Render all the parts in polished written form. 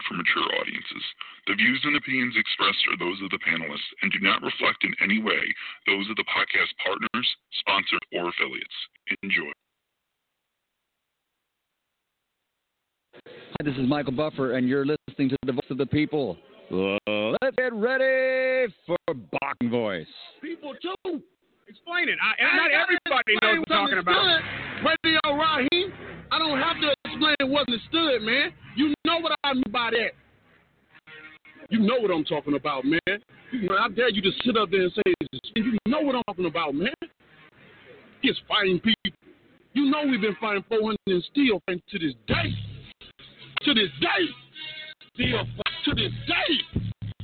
for mature audiences. The views and opinions expressed are those of the panelists and do not reflect in any way those of the podcast partners, sponsors, or affiliates. Enjoy. Hi, this is Michael Buffer, and you're listening to the Voice of the People. Let's get ready for Boxing Voice. People, too. Explain it. Not everybody knows what you're talking about. Radio Raheem, I don't have to explain what's understood, man. You know what I mean by that. You know what I'm talking about, man. I dare you to sit up there and say, you know what I'm talking about, man. It's fighting people. You know we've been fighting 400 and still fighting to this day. To this day. Still to this day.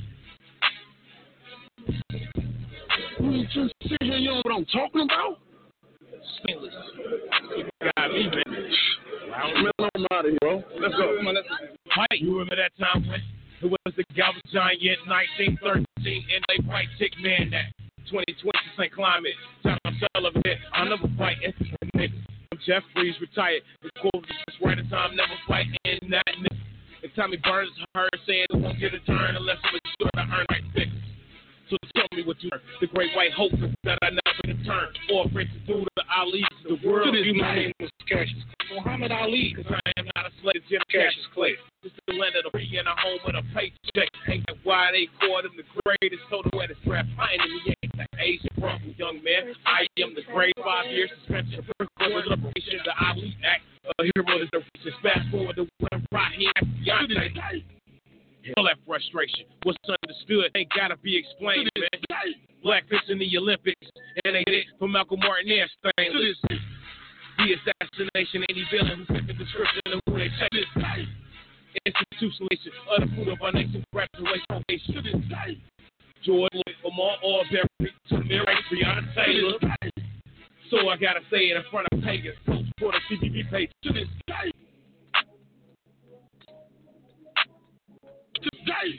You just sit here, you know what I'm talking about? Stainless. You got me, man. I'm out of here, bro. Let's go. Come on, let's go. Mike, you remember that time when it was the Galvin Giant 1913 and they fight Chick Man that 2020 St. Climate. Time Sullivan, I'll never fight. Jeffries retired. The quote is right at time, never fight in that. And Tommy Burns heard saying it won't get a turn unless I'm sure to earn right fix. So tell me what you heard. The great white hope is that I never return. Or afraid to do the Ali to the world. My name was Cassius Muhammad Ali, because I am not a slave to Cassius Clay. Just the land of the free and a home with a paycheck. Ain't that why they called him the greatest total at his rap. I ain't in the yank, that Asian problem, young man. I am the grade 5 year suspension. Liberation, the Ali Act. A hero is the reason. Fast forward to when Raheem Beyonce. All that frustration. What's understood ain't gotta be explained, man. Blackfish in the Olympics, and they did it for Malcolm Martin and Stainless. The assassination, any villain who fit the description of who they take this. Institutionalization of the food of our nation, graduation. George Lloyd from all Berry to Mary Breonna Taylor. So I gotta say it in front of pagans. For the CBB page to this day. Today.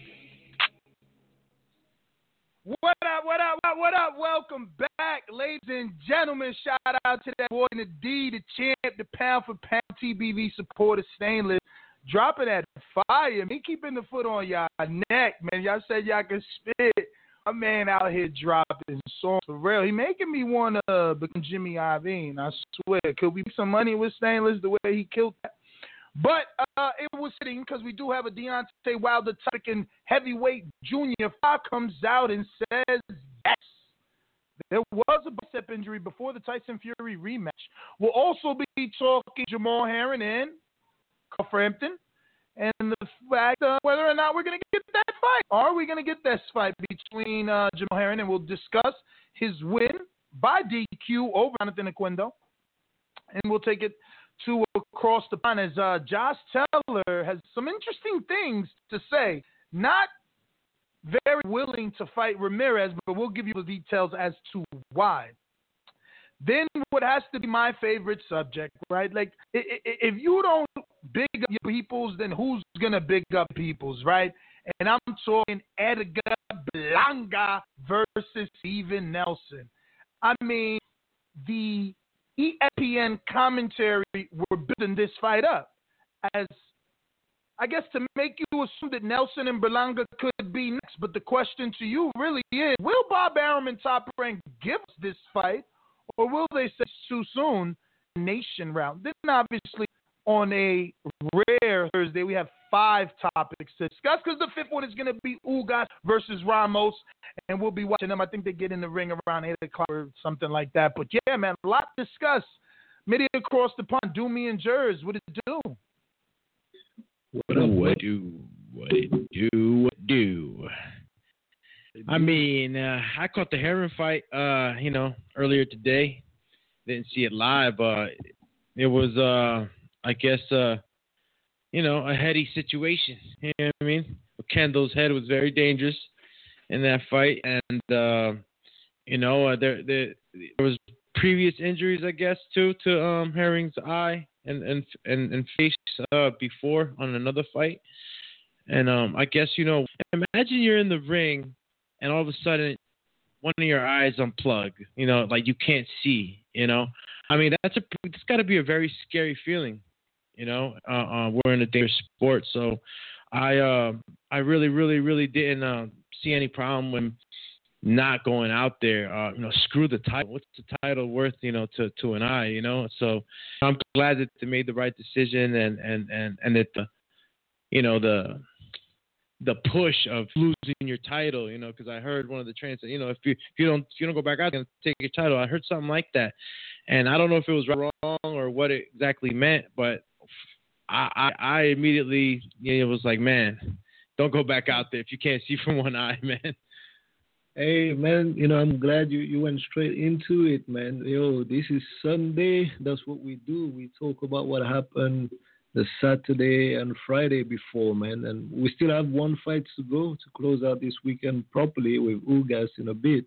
What up? Welcome back, ladies and gentlemen. Shout out to that boy in the D, the champ, the pound for pound TBV supporter, Stainless. Dropping that fire. Me keeping the foot on y'all neck, man. Y'all said y'all can spit. My man out here dropping songs for real. He making me want to become Jimmy Iovine, I swear. Could we make some money with Stainless the way he killed that? But it was fitting because we do have a Deontay Wilder topic in heavyweight junior. Fox comes out and says yes. There was a bicep injury before the Tyson Fury rematch. We'll also be talking Jamal Herring and Carl Frampton and the fact whether or not we're going to get that fight. Are we going to get this fight between Jamal Herring? And we'll discuss his win by DQ over Jonathan Oquendo. And we'll take it to across the pond as Josh Taylor has some interesting things to say. Not very willing to fight Ramirez, but we'll give you the details as to why. Then what has to be my favorite subject, right? Like, if you don't big up your peoples, then who's going to big up peoples, right? And I'm talking Edgar Berlanga versus Steven Nelson. I mean, the ESPN commentary were building this fight up as, I guess, to make you assume that Nelson and Berlanga could be next. But the question to you really is, will Bob Arum and Top Rank give us this fight, or will they say too soon, nation round? Then obviously on a rare Thursday, we have 5 topics to discuss because the 5th one is going to be Ugas versus Ramos, and we'll be watching them. I think they get in the ring around 8 o'clock or something like that. But yeah, man, a lot to discuss. Media across the pond, do me and Jers, what it do? What do? I mean, I caught the Herring fight, earlier today. Didn't see it live. It was, I guess, a heady situation. You know what I mean? Kendall's head was very dangerous in that fight, and there was previous injuries, I guess, too, to Herring's eye and face before on another fight. And I guess, imagine you're in the ring and all of a sudden one of your eyes unplug, like you can't see, I mean, it's got to be a very scary feeling, we're in a dangerous sport. So I really didn't see any problem with not going out there. Screw the title. What's the title worth? To an eye. So I'm glad that they made the right decision and that the push of losing your title, because I heard one of the trainers say, if you don't go back out and take your title. I heard something like that, and I don't know if it was wrong or what it exactly meant, but I immediately it was like, man, don't go back out there if you can't see from one eye, man. Hey, man, I'm glad you went straight into it, man. This is Sunday. That's what we do. We talk about what happened the Saturday and Friday before, man. And we still have one fight to go to close out this weekend properly with Ugas in a bit.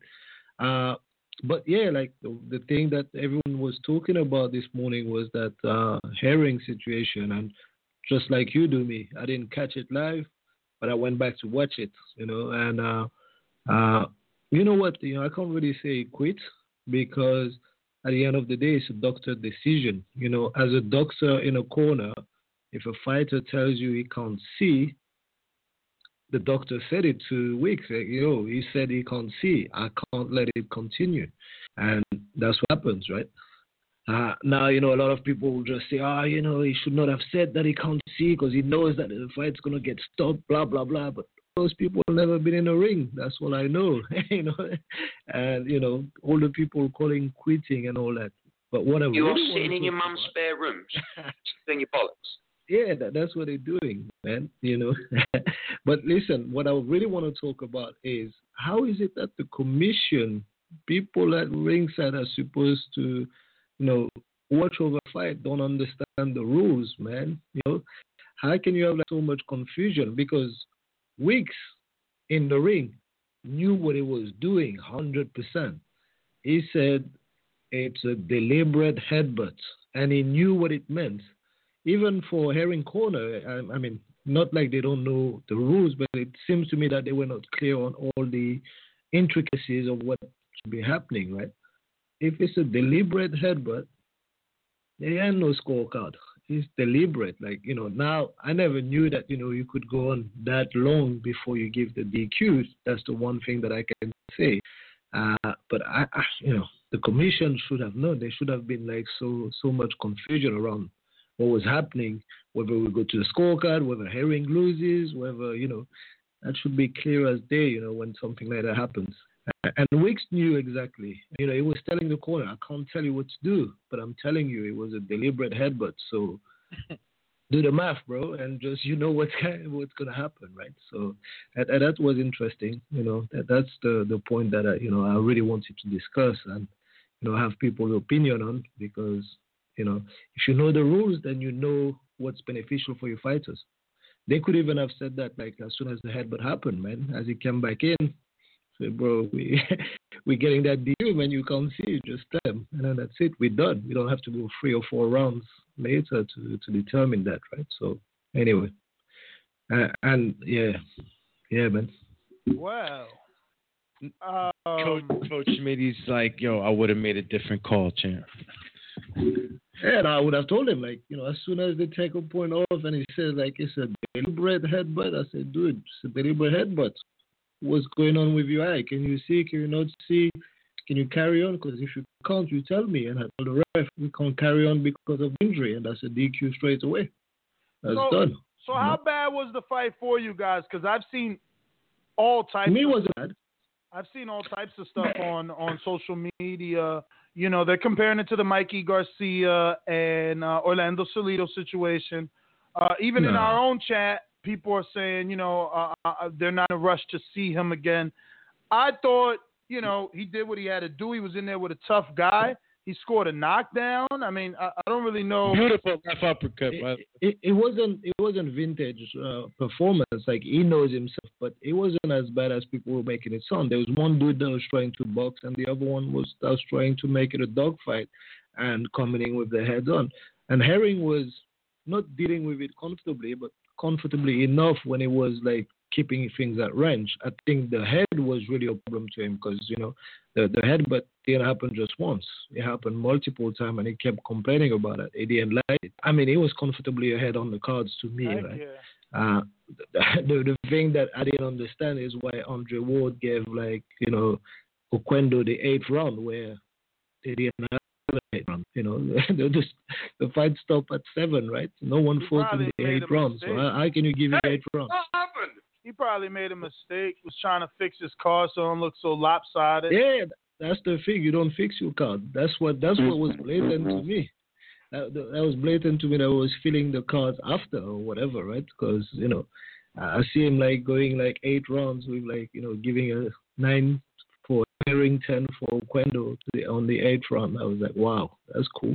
But, yeah, like the thing that everyone was talking about this morning was that Herring situation. And just like you do me, I didn't catch it live, but I went back to watch it, and you know what? I can't really say quit because at the end of the day, it's a doctor decision. As a doctor in a corner, if a fighter tells you he can't see, the doctor said it 2 weeks ago. He said he can't see. I can't let it continue. And that's what happens, right? Now, a lot of people will just say, he should not have said that he can't see because he knows that the fight's going to get stopped, blah, blah, blah. But those people have never been in a ring. That's all I know, And, all the people calling quitting and all that. But whatever. You are sitting in your mum's spare rooms, doing your bollocks. Yeah, that's what they're doing, man, But listen, what I really want to talk about is how is it that the commission, people at ringside are supposed to, watch over a fight, don't understand the rules, man. How can you have so much confusion? Because Weeks in the ring knew what he was doing 100%. He said it's a deliberate headbutt, and he knew what it meant. Even for Herring Corner, I mean, not like they don't know the rules, but it seems to me that they were not clear on all the intricacies of what should be happening, right? If it's a deliberate headbutt, there ain't no scorecard. It's deliberate. Now I never knew that, you could go on that long before you give the DQs. That's the one thing that I can say. But I the commission should have known. There should have been so much confusion around what was happening, whether we go to the scorecard, whether Herring loses, whether, that should be clear as day, when something like that happens. And Weeks knew exactly. He was telling the corner, I can't tell you what to do, but I'm telling you it was a deliberate headbutt. So do the math, bro, and just what's going to happen, right? So that was interesting. That's the point that I really wanted to discuss and have people's opinion on, because if you know the rules, then you know what's beneficial for your fighters. They could even have said that as soon as the headbutt happened, man, as he came back in. Bro, we're getting that deal, man. You can't see, just tell them, and then that's it. We're done. We don't have to go 3 or 4 rounds later to determine that, right? So anyway, and yeah, man. Wow. Coach Schmidt's like, yo, I would have made a different call, champ. Yeah, and I would have told him, as soon as they take a point off, and he says it's a deliberate headbutt. I said, dude, it's a deliberate headbutt. What's going on with your eye? Can you see? Can you not see? Can you carry on? Because if you can't, you tell me. And I tell the ref, we can't carry on because of injury. And that's a DQ straight away. That's done. So how bad was the fight for you guys? Because I've seen all types. Me wasn't bad. I've seen all types of stuff on social media. They're comparing it to the Mikey Garcia and Orlando Salido situation. Even in our own chat, people are saying, they're not in a rush to see him again. I thought, he did what he had to do. He was in there with a tough guy. He scored a knockdown. I mean, I don't really know. Beautiful left uppercut. It wasn't vintage performance. He knows himself, but it wasn't as bad as people were making it sound. There was one dude that was trying to box, and the other one was trying to make it a dogfight and coming in with the head on. And Herring was not dealing with it comfortably, but comfortably enough when it was keeping things at range. I think the head was really a problem to him because, the headbutt didn't happen just once. It happened multiple times, and he kept complaining about it. He didn't like it. I mean, he was comfortably ahead on the cards to me, right? The thing that I didn't understand is why Andre Ward gave Oquendo the 8th round where they didn't have the 8th round. The fight stopped at 7, right? No one fought in the 8th round. So how can you give him 8th round? What happened? He probably made a mistake. Was trying to fix his card so it don't look so lopsided. Yeah, that's the thing. You don't fix your card. That's what was blatant to me. That was blatant to me. That I was feeling the cards after or whatever, right? Because I see him going 8 rounds with giving a 9 for Harrington for Oquendo on the 8th round. I was like, wow, that's cool.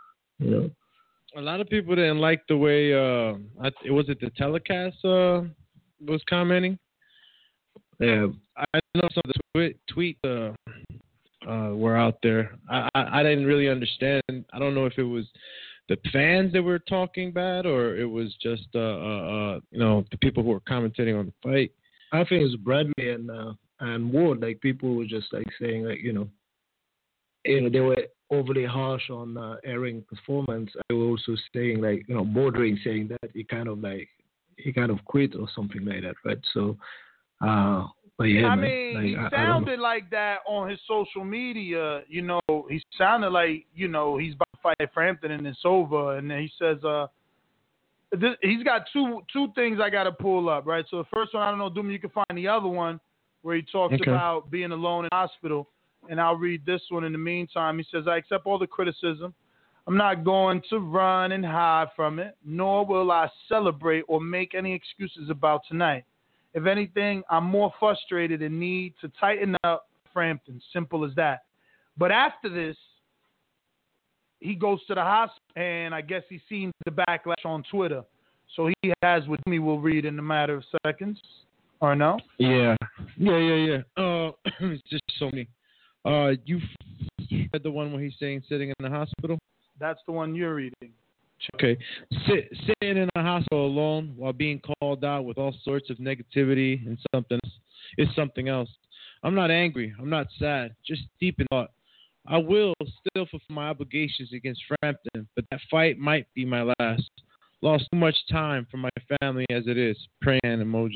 A lot of people didn't like the way the telecast was commenting. Yeah, I know some of the tweet were out there. I didn't really understand. I don't know if it was the fans that were talking bad or it was just the people who were commentating on the fight. I think it's Bradley and Ward. People were just saying they were overly harsh on Herring's performance. They were also saying bordering saying that he kind of quit or something like that, right? So. But yeah, he sounded like that on his social media. He sounded like he's about to fight Frampton and it's over. And then he says he's got two things I got to pull up, right? So the first one, I don't know, Doom, you can find the other one where he talks about being alone in the hospital. And I'll read this one in the meantime. He says, I accept all the criticism. I'm not going to run and hide from it, nor will I celebrate or make any excuses about tonight. If anything, I'm more frustrated and need to tighten up Frampton. Simple as that. But after this, he goes to the hospital, and I guess he's seen the backlash on Twitter. So he has what we will read in a matter of seconds, or no? Yeah. Just so many. You read the one where he's saying sitting in the hospital? That's the one you're reading. Okay. Sitting in a hospital alone while being called out with all sorts of negativity and something else. I'm not angry. I'm not sad. Just deep in thought. I will still fulfill my obligations against Frampton, but that fight might be my last. Lost too much time from my family as it is. Praying emojis.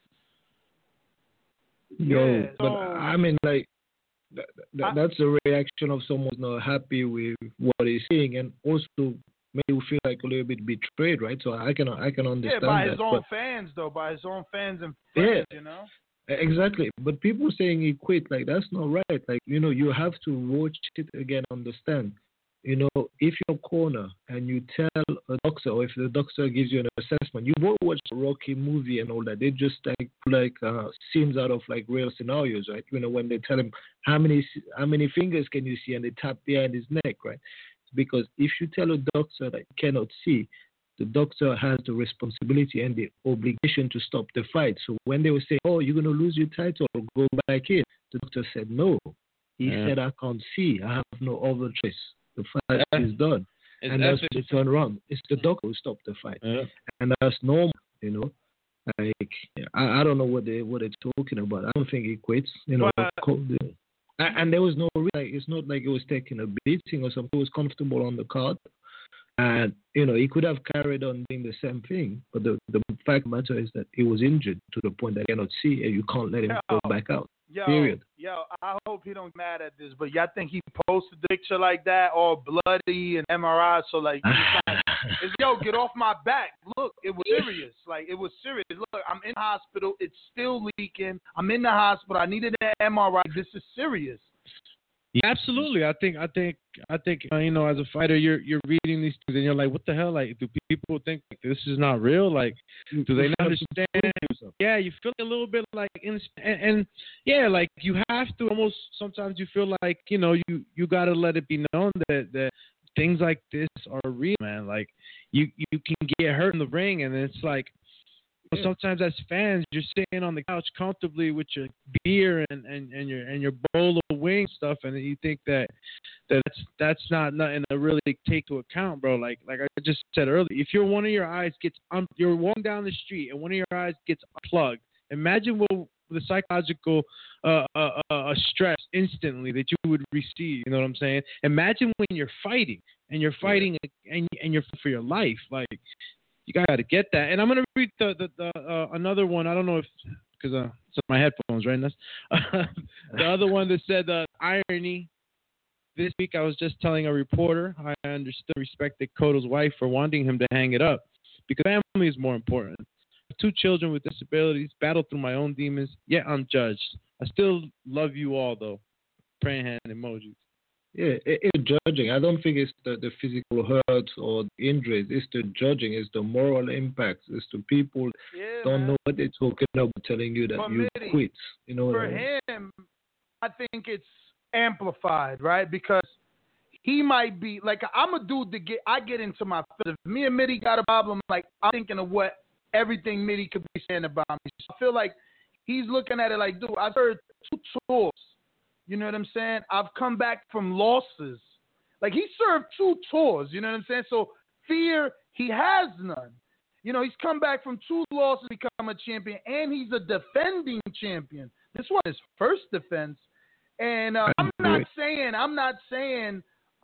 That's a reaction of someone who's not happy with what he's seeing, and also maybe feel a little bit betrayed, right? So I can understand that. Yeah, by his own fans, though, by his own fans and friends, Exactly. But people saying he quit, that's not right. You have to watch it again, understand. If you're corner and you tell a doctor, or if the doctor gives you an assessment, you won't watch a Rocky movie and all that. They just scenes out of real scenarios, right? When they tell him how many fingers can you see, and they tap behind his neck, right? Because if you tell a doctor that you cannot see, the doctor has the responsibility and the obligation to stop the fight. So when they were saying, "Oh, you're going to lose your title, go back in," the doctor said no. He said, "I can't see. I have no other choice. The fight is done." And that's when they turn around. It's the doctor who stopped the fight. Yeah. And that's normal, I don't know what they're talking about. I don't think he quits, And there was no reason. It's not like he was taking a beating or something. He was comfortable on the card. And, he could have carried on doing the same thing. But the fact of the matter is that he was injured to the point that he cannot see, and you can't let him go back out. Period. I hope he don't get mad at this, but y'all think he posted the picture like that, all bloody and MRI, so get off my back. Look, it was serious. It was serious. Look, I'm in the hospital. It's still leaking. I'm in the hospital. I needed an MRI. This is serious. Yeah, absolutely. I think as a fighter, you're reading these things and you're like, what the hell? Do people think this is not real? Do they not understand? Yeah, you feel a little bit and you have to almost. Sometimes you feel like you got to let it be known that things like this are real, man. You can get hurt in the ring, and it's sometimes as fans, you're sitting on the couch comfortably with your beer and your bowl of wings stuff, and you think that's not nothing to really take to account, bro. Like I just said earlier, if one of your eyes gets you're walking down the street and one of your eyes gets unplugged, imagine what the psychological stress instantly that you would receive. You know what I'm saying? Imagine when you're fighting and you're fighting and you're for your life, You got to get that. And I'm gonna read the another one. I don't know if because it's my headphones, right? The other one that said irony. This week I was just telling a reporter I understood and respected Cotto's wife for wanting him to hang it up because family is more important. 2 children with disabilities, battled through my own demons, yet I'm judged. I still love you all, though. Praying hand emojis. Yeah, it's judging. I don't think it's the physical hurt or the injuries. It's the judging. It's the moral impacts. It's the people don't know what they're talking about telling you that you quit. You know for him, I think it's amplified, right? Because he might be like, I'm a dude that I get into my feelings. If me and Mitty got a problem, like I'm thinking of what everything Mitty could be saying about me. So I feel like he's looking at it like, dude, I've heard 2 tours. You know what I'm saying? I've come back from losses. Like he served 2 tours. You know what I'm saying? So fear, he has none. You know, he's come back from 2 losses, become a champion, and he's a defending champion. This one is first defense. And I'm not saying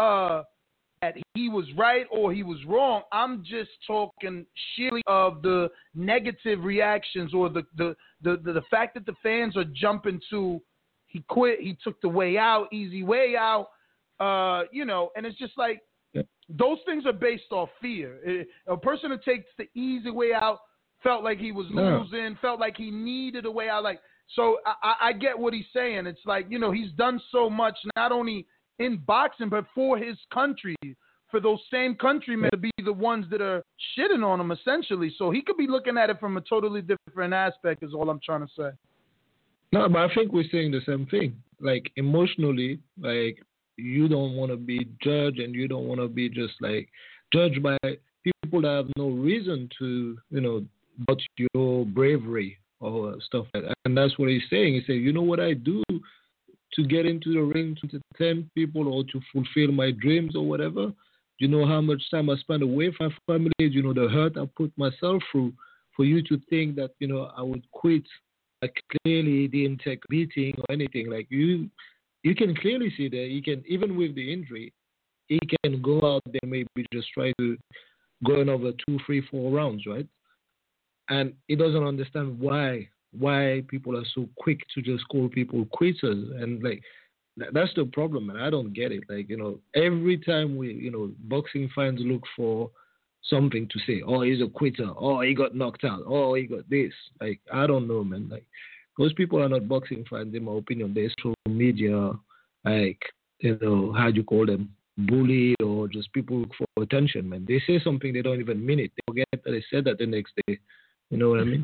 that he was right or he was wrong. I'm just talking sheerly of the negative reactions or the fact that the fans are jumping to he quit, he took the way out, easy way out, you know, and it's just like those things are based off fear. A person who takes the easy way out felt like he was losing, felt like he needed a way out, like. So I get what he's saying. It's like, you know, he's done so much, not only in boxing, but for his country, for those same countrymen to be the ones that are shitting on him, essentially. So he could be looking at it from a totally different aspect is all I'm trying to say. No, but I think we're saying the same thing. Like, emotionally, like, you don't want to be judged and you don't want to be just, like, judged by people that have no reason to, you know, doubt your bravery or stuff like that. And that's what he's saying. He said, you know what I do to get into the ring to entertain people or to fulfill my dreams or whatever? You know how much time I spend away from my family? You know the hurt I put myself through for you to think that, you know, I would quit. I clearly didn't take beating or anything. Like you can clearly see that he can, even with the injury, he can go out there maybe just try to go another 2, 3, 4 rounds, right? And he doesn't understand why people are so quick to just call people quitters. And like that's the problem, man. I don't get it. Like, you know, every time boxing fans look for something to say, oh, he's a quitter, oh, he got knocked out, oh, he got this. Like, I don't know, man. Like, those people are not boxing fans, in my opinion. They're social media, like, you know, how do you call them? Bullied or just people look for attention, man. They say something, they don't even mean it. They forget that they said that the next day. You know what I mean?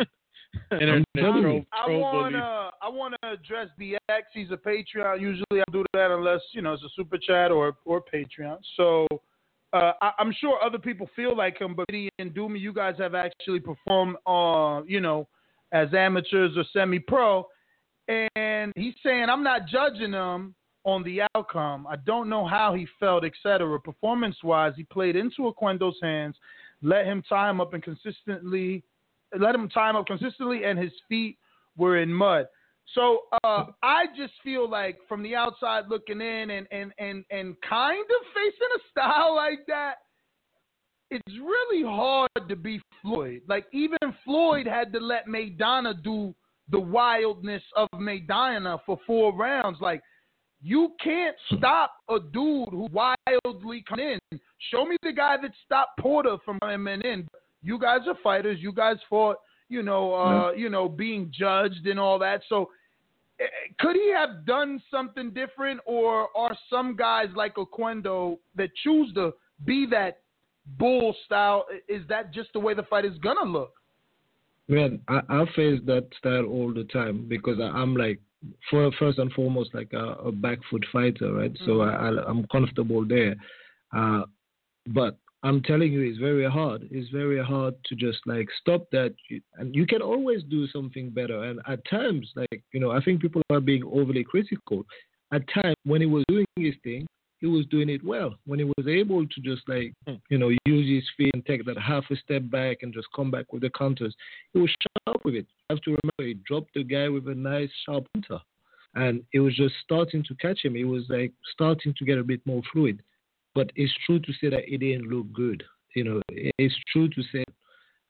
I want to address BX. He's a Patreon. Usually I do that unless, you know, it's a super chat or Patreon. So I'm sure other people feel like him, but Mitty and Doomy, you guys have actually performed, you know, as amateurs or semi-pro. And he's saying, I'm not judging him on the outcome. I don't know how he felt, etc. Performance-wise, he played into Oquendo's hands, let him tie him up consistently, and his feet were in mud. So I just feel like from the outside looking in and kind of facing a style like that, it's really hard to be Floyd. Like, even Floyd had to let Maidana do the wildness of Maidana for 4 rounds. Like, you can't stop a dude who wildly comes in. Show me the guy that stopped Porter from coming in. You guys are fighters. You guys fought, you know, being judged and all that. So could he have done something different, or are some guys like Oquendo that choose to be that bull style, is that just the way the fight is going to look? Man, I face that style all the time because I'm like, first and foremost, like a back foot fighter, right? Mm-hmm. So I'm comfortable there. But I'm telling you, it's very hard. It's very hard to just like stop that. And you can always do something better. And at times, like, you know, I think people are being overly critical. At times, when he was doing his thing, he was doing it well. When he was able to just like, you know, use his feet and take that half a step back and just come back with the counters, he was sharp with it. You have to remember, he dropped the guy with a nice sharp counter. And it was just starting to catch him. It was like starting to get a bit more fluid. But it's true to say that it didn't look good. You know, it's true to say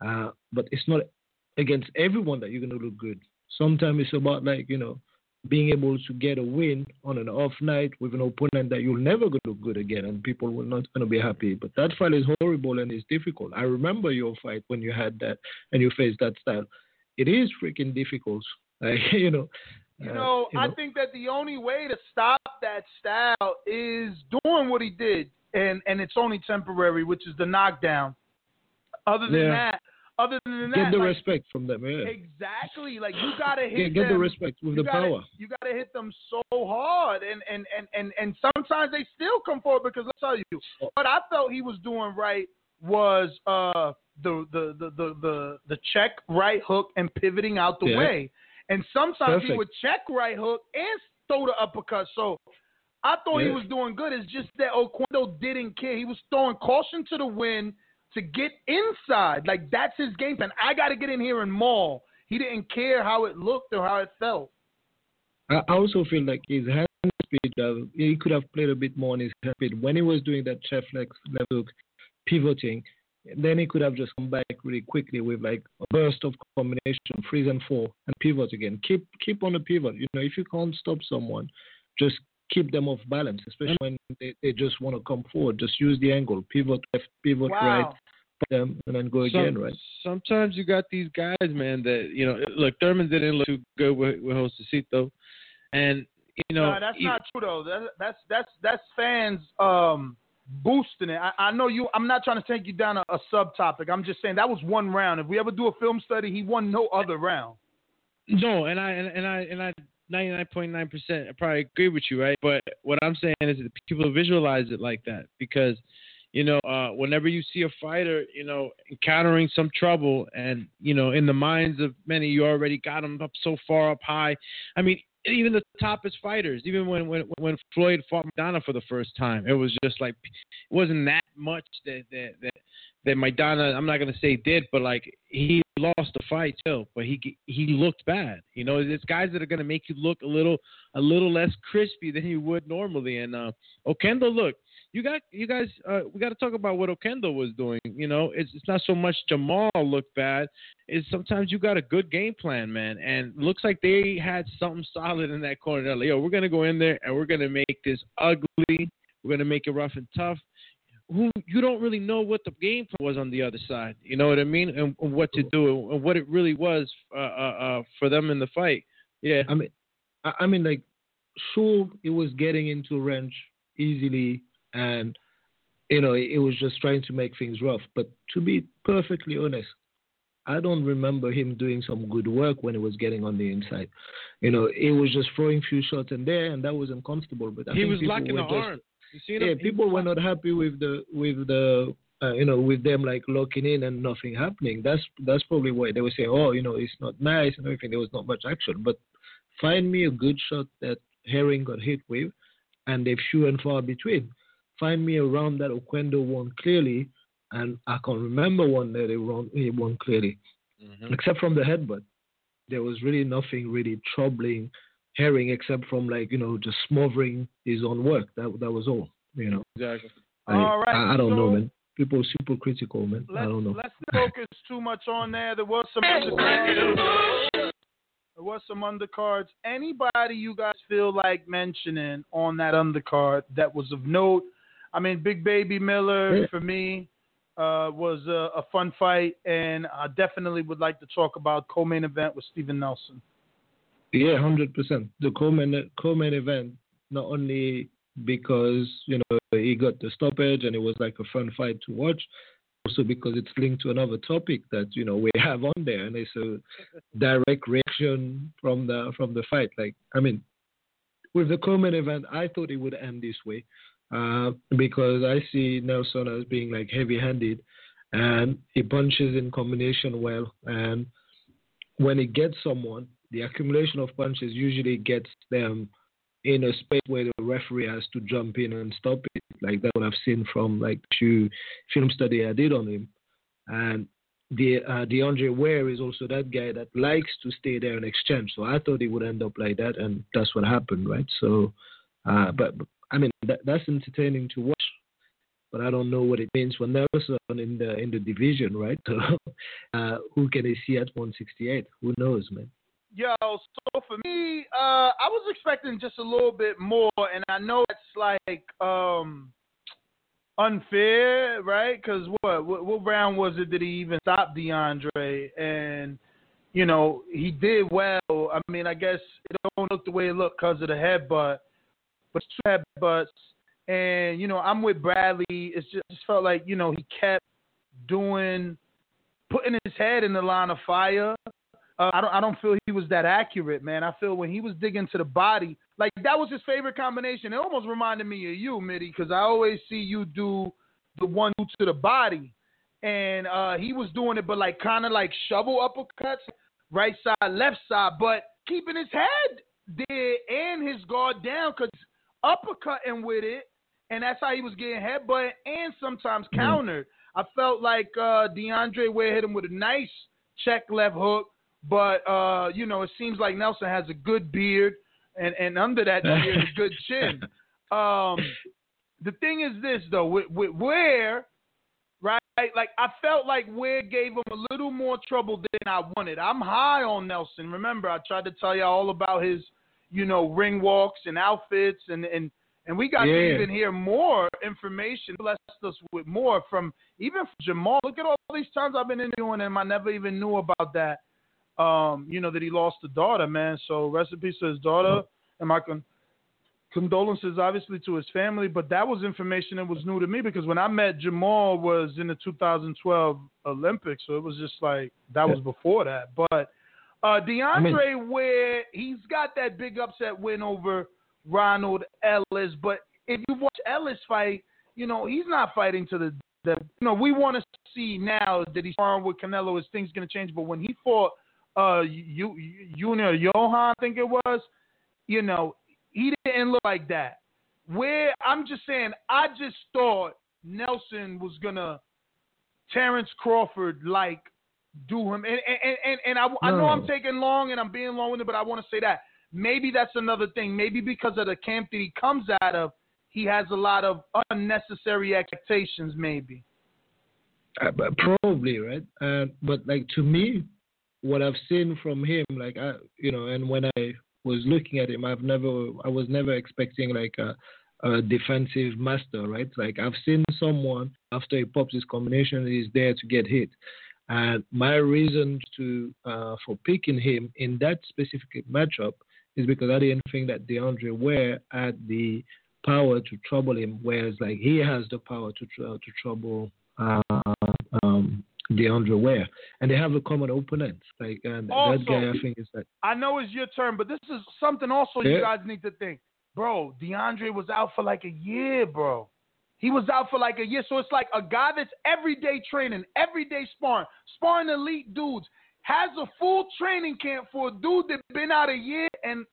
But it's not against everyone that you're going to look good. Sometimes it's about being able to get a win on an off night with an opponent that you'll never going to look good again, and people will not going to be happy. But that fight is horrible and it's difficult. I remember your fight when you had that and you faced that style. It is freaking difficult. I think that the only way to stop that style is doing what he did, and it's only temporary, which is the knockdown. Other than that, get the respect from them. Yeah. Exactly. Like you gotta hit get them. the respect with the power. You gotta hit them so hard, and sometimes they still come forward because I'll tell you what I felt he was doing right was the check right hook and pivoting out the way, and sometimes he would check right hook and throw the uppercut. So I thought he was doing good. It's just that Oquendo didn't care. He was throwing caution to the wind to get inside. Like, that's his game plan. I got to get in here and maul. He didn't care how it looked or how it felt. I also feel like his hand speed, he could have played a bit more on his hand speed. When he was doing that chef left hook pivoting, then he could have just come back really quickly with like a burst of combination, freeze and fall, and pivot again. Keep on the pivot. If you can't stop someone, just keep them off balance, especially when they just want to come forward. Just use the angle, pivot left, pivot right, them, and then go again, right? Sometimes you got these guys, man, that, look, Thurman didn't look too good with Josecito. And, No, that's not true, though. That's fans boosting it. I know you. I'm not trying to take you down a subtopic. I'm just saying that was one round. If we ever do a film study, he won no other round. No, and I 99.9% I probably agree with you, right? But what I'm saying is that people visualize it like that because, whenever you see a fighter, encountering some trouble and, in the minds of many, you already got them up so far up high. I mean, even the toppest fighters, even when Floyd fought Maidana for the first time, it was just like, it wasn't that much that Maidana, I'm not going to say did, but like he lost the fight too, but he looked bad. There's guys that are going to make you look a little less crispy than you would normally. And Oquendo, look, you guys, we got to talk about what Oquendo was doing. It's not so much Jamal looked bad. It's sometimes you got a good game plan, man. And looks like they had something solid in that corner. They're like, we're going to go in there and we're going to make this ugly. We're going to make it rough and tough. You don't really know what the game plan was on the other side. You know what I mean? And what to do and what it really was for them in the fight. Yeah. I mean, like, sure, it was getting into range easily. And, it was just trying to make things rough. But to be perfectly honest, I don't remember him doing some good work when he was getting on the inside. It was just throwing a few shots in there, and that was uncomfortable. But he was locking the arm. You see him? People were not happy with with them like locking in and nothing happening. That's probably why they were saying, it's not nice and everything. There was not much action. But find me a good shot that Herring got hit with, and they've few and far between. Find me a round that Oquendo won clearly, and I can't remember one that he won clearly, except from the headbutt. There was really nothing really troubling Herring except from just smothering his own work. That was all. Exactly. All right. I don't know, man. People are super critical, man. I don't know. Let's not focus too much on there. There was some undercards. Anybody you guys feel like mentioning on that undercard that was of note? I mean, Big Baby Miller, for me, was a fun fight, and I definitely would like to talk about co-main event with Steven Nelson. Yeah, 100%. The co-main event, not only because, he got the stoppage and it was like a fun fight to watch, also because it's linked to another topic that, we have on there, and it's a direct reaction from the fight. Like, I mean, with the co-main event, I thought it would end this way. Because I see Nelson as being like heavy-handed, and he punches in combination well. And when he gets someone, the accumulation of punches usually gets them in a space where the referee has to jump in and stop it. Like that's what I've seen from like two film study I did on him. And DeAndre Ware is also that guy that likes to stay there and exchange. So I thought it would end up like that, and that's what happened, right? So, but I mean, that's entertaining to watch. but I don't know what it means for Nelson in the division, right? So, who can they see at 168? Who knows, man? Yo, so for me, I was expecting just a little bit more, and I know it's like unfair, right? Because what round was it that he even stopped DeAndre? And you know, he did well. I mean, I guess it don't look the way it looked because of the headbutt, but two headbutts. And, you know, I'm with Bradley. It just felt like, you know, he kept putting his head in the line of fire. I don't feel he was that accurate, man. I feel when he was digging to the body, like that was his favorite combination. It almost reminded me of you, Mitty, because I always see you do the one to the body. And he was doing it, but like kind of like shovel uppercuts, right side, left side, but keeping his head there and his guard down because uppercutting with it, and that's how he was getting headbutted and sometimes countered. I felt like DeAndre Ware hit him with a nice check left hook, but, you know, it seems like Nelson has a good beard, and under that beard, a good chin. The thing is this, though, with Ware, right, like I felt like Ware gave him a little more trouble than I wanted. I'm high on Nelson. Remember, I tried to tell you all about his, you know, ring walks and outfits, and we got to even hear more information, blessed us with more from Jamal. Look at all these times I've been interviewing him. I never even knew about that, you know, that he lost a daughter, man. So rest in peace to his daughter, and my condolences, obviously, to his family. But that was information that was new to me because when I met Jamal was in the 2012 Olympics, so it was just like that was before that. But DeAndre Ware, he's got that big upset win over Ronald Ellis, but if you watch Ellis fight, you know, he's not fighting to the you know, we want to see now that he's sparring with Canelo, is things going to change, but when he fought Junior Johan, I think it was, you know, he didn't look like that. Where I'm just saying, I just thought Nelson was going to Terrence Crawford like do him, and I know I'm taking long and I'm being long-winded, but I want to say that maybe that's another thing. Maybe because of the camp that he comes out of, he has a lot of unnecessary expectations, maybe. Probably, right? But, like, to me, what I've seen from him, like, you know, and when I was looking at him, I was never expecting, like, a defensive master, right? Like, I've seen someone, after he pops his combination, he's there to get hit. And my reason for picking him in that specific matchup is because I didn't think that DeAndre Ware had the power to trouble him, whereas like he has the power to trouble DeAndre Ware, and they have a common opponent. Like, and also, that guy, I think, is like. I know it's your turn, but this is something also you guys need to think, bro. DeAndre was out for like a year, bro. He was out for like a year, so it's like a guy that's everyday training, everyday sparring elite dudes, has a full training camp for a dude that's been out a year, and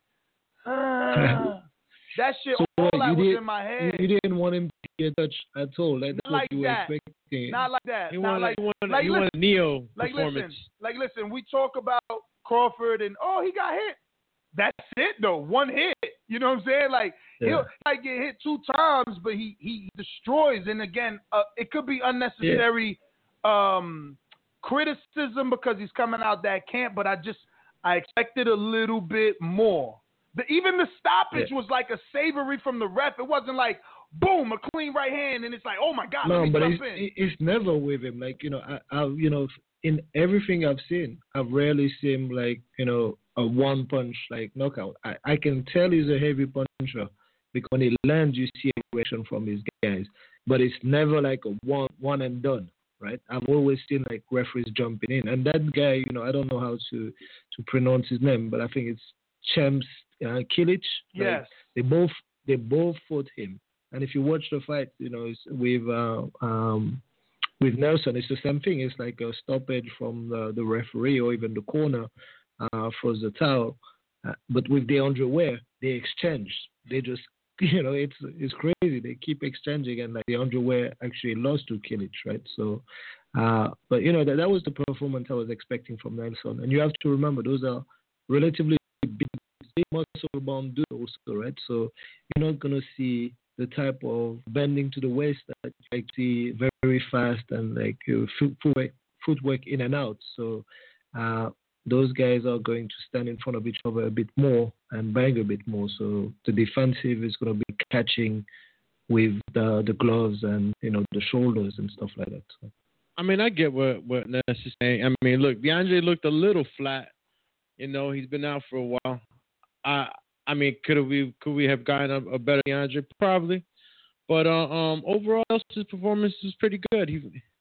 that shit all that was in my head. You didn't want him to get touched at all. That's what you were expecting. Not like that. You want a Neo performance. Listen, we talk about Crawford and, he got hit. That's it, though. One hit. You know what I'm saying? Like, he'll get hit 2 times, but he destroys. And, again, it could be unnecessary criticism because he's coming out that camp, but I expected a little bit more. Even the stoppage was like a savory from the ref. It wasn't like, boom, a clean right hand, and it's like, oh, my God, let me jump in. It's never with him. Like, you know, I in everything I've seen, I've rarely seen, like, you know, a one-punch, like, knockout. I can tell he's a heavy puncher because when he lands, you see aggression from his guys. But it's never like a one and done, right? I've always seen, like, referees jumping in. And that guy, you know, I don't know how to pronounce his name, but I think it's Champs Kilic. Yes. Like, they both fought him. And if you watch the fight, you know, it's with Nelson, it's the same thing. It's like a stoppage from the referee or even the corner for the towel. But with DeAndre Ware, they exchange. They just, you know, it's crazy. They keep exchanging, and like DeAndre Ware actually lost to Kilic, right? So, but you know, that was the performance I was expecting from Nelson. And you have to remember, those are relatively big muscle-bound dudes also, right? So you're not gonna see the type of bending to the waist that I see very fast and like footwork in and out. So those guys are going to stand in front of each other a bit more and bang a bit more. So the defensive is going to be catching with the gloves and the shoulders and stuff like that. So. I mean, I get what Ness is saying. I mean, look, DeAndre looked a little flat. He's been out for a while. I mean, could we have gotten a better DeAndre? Probably. But overall, his performance was pretty good.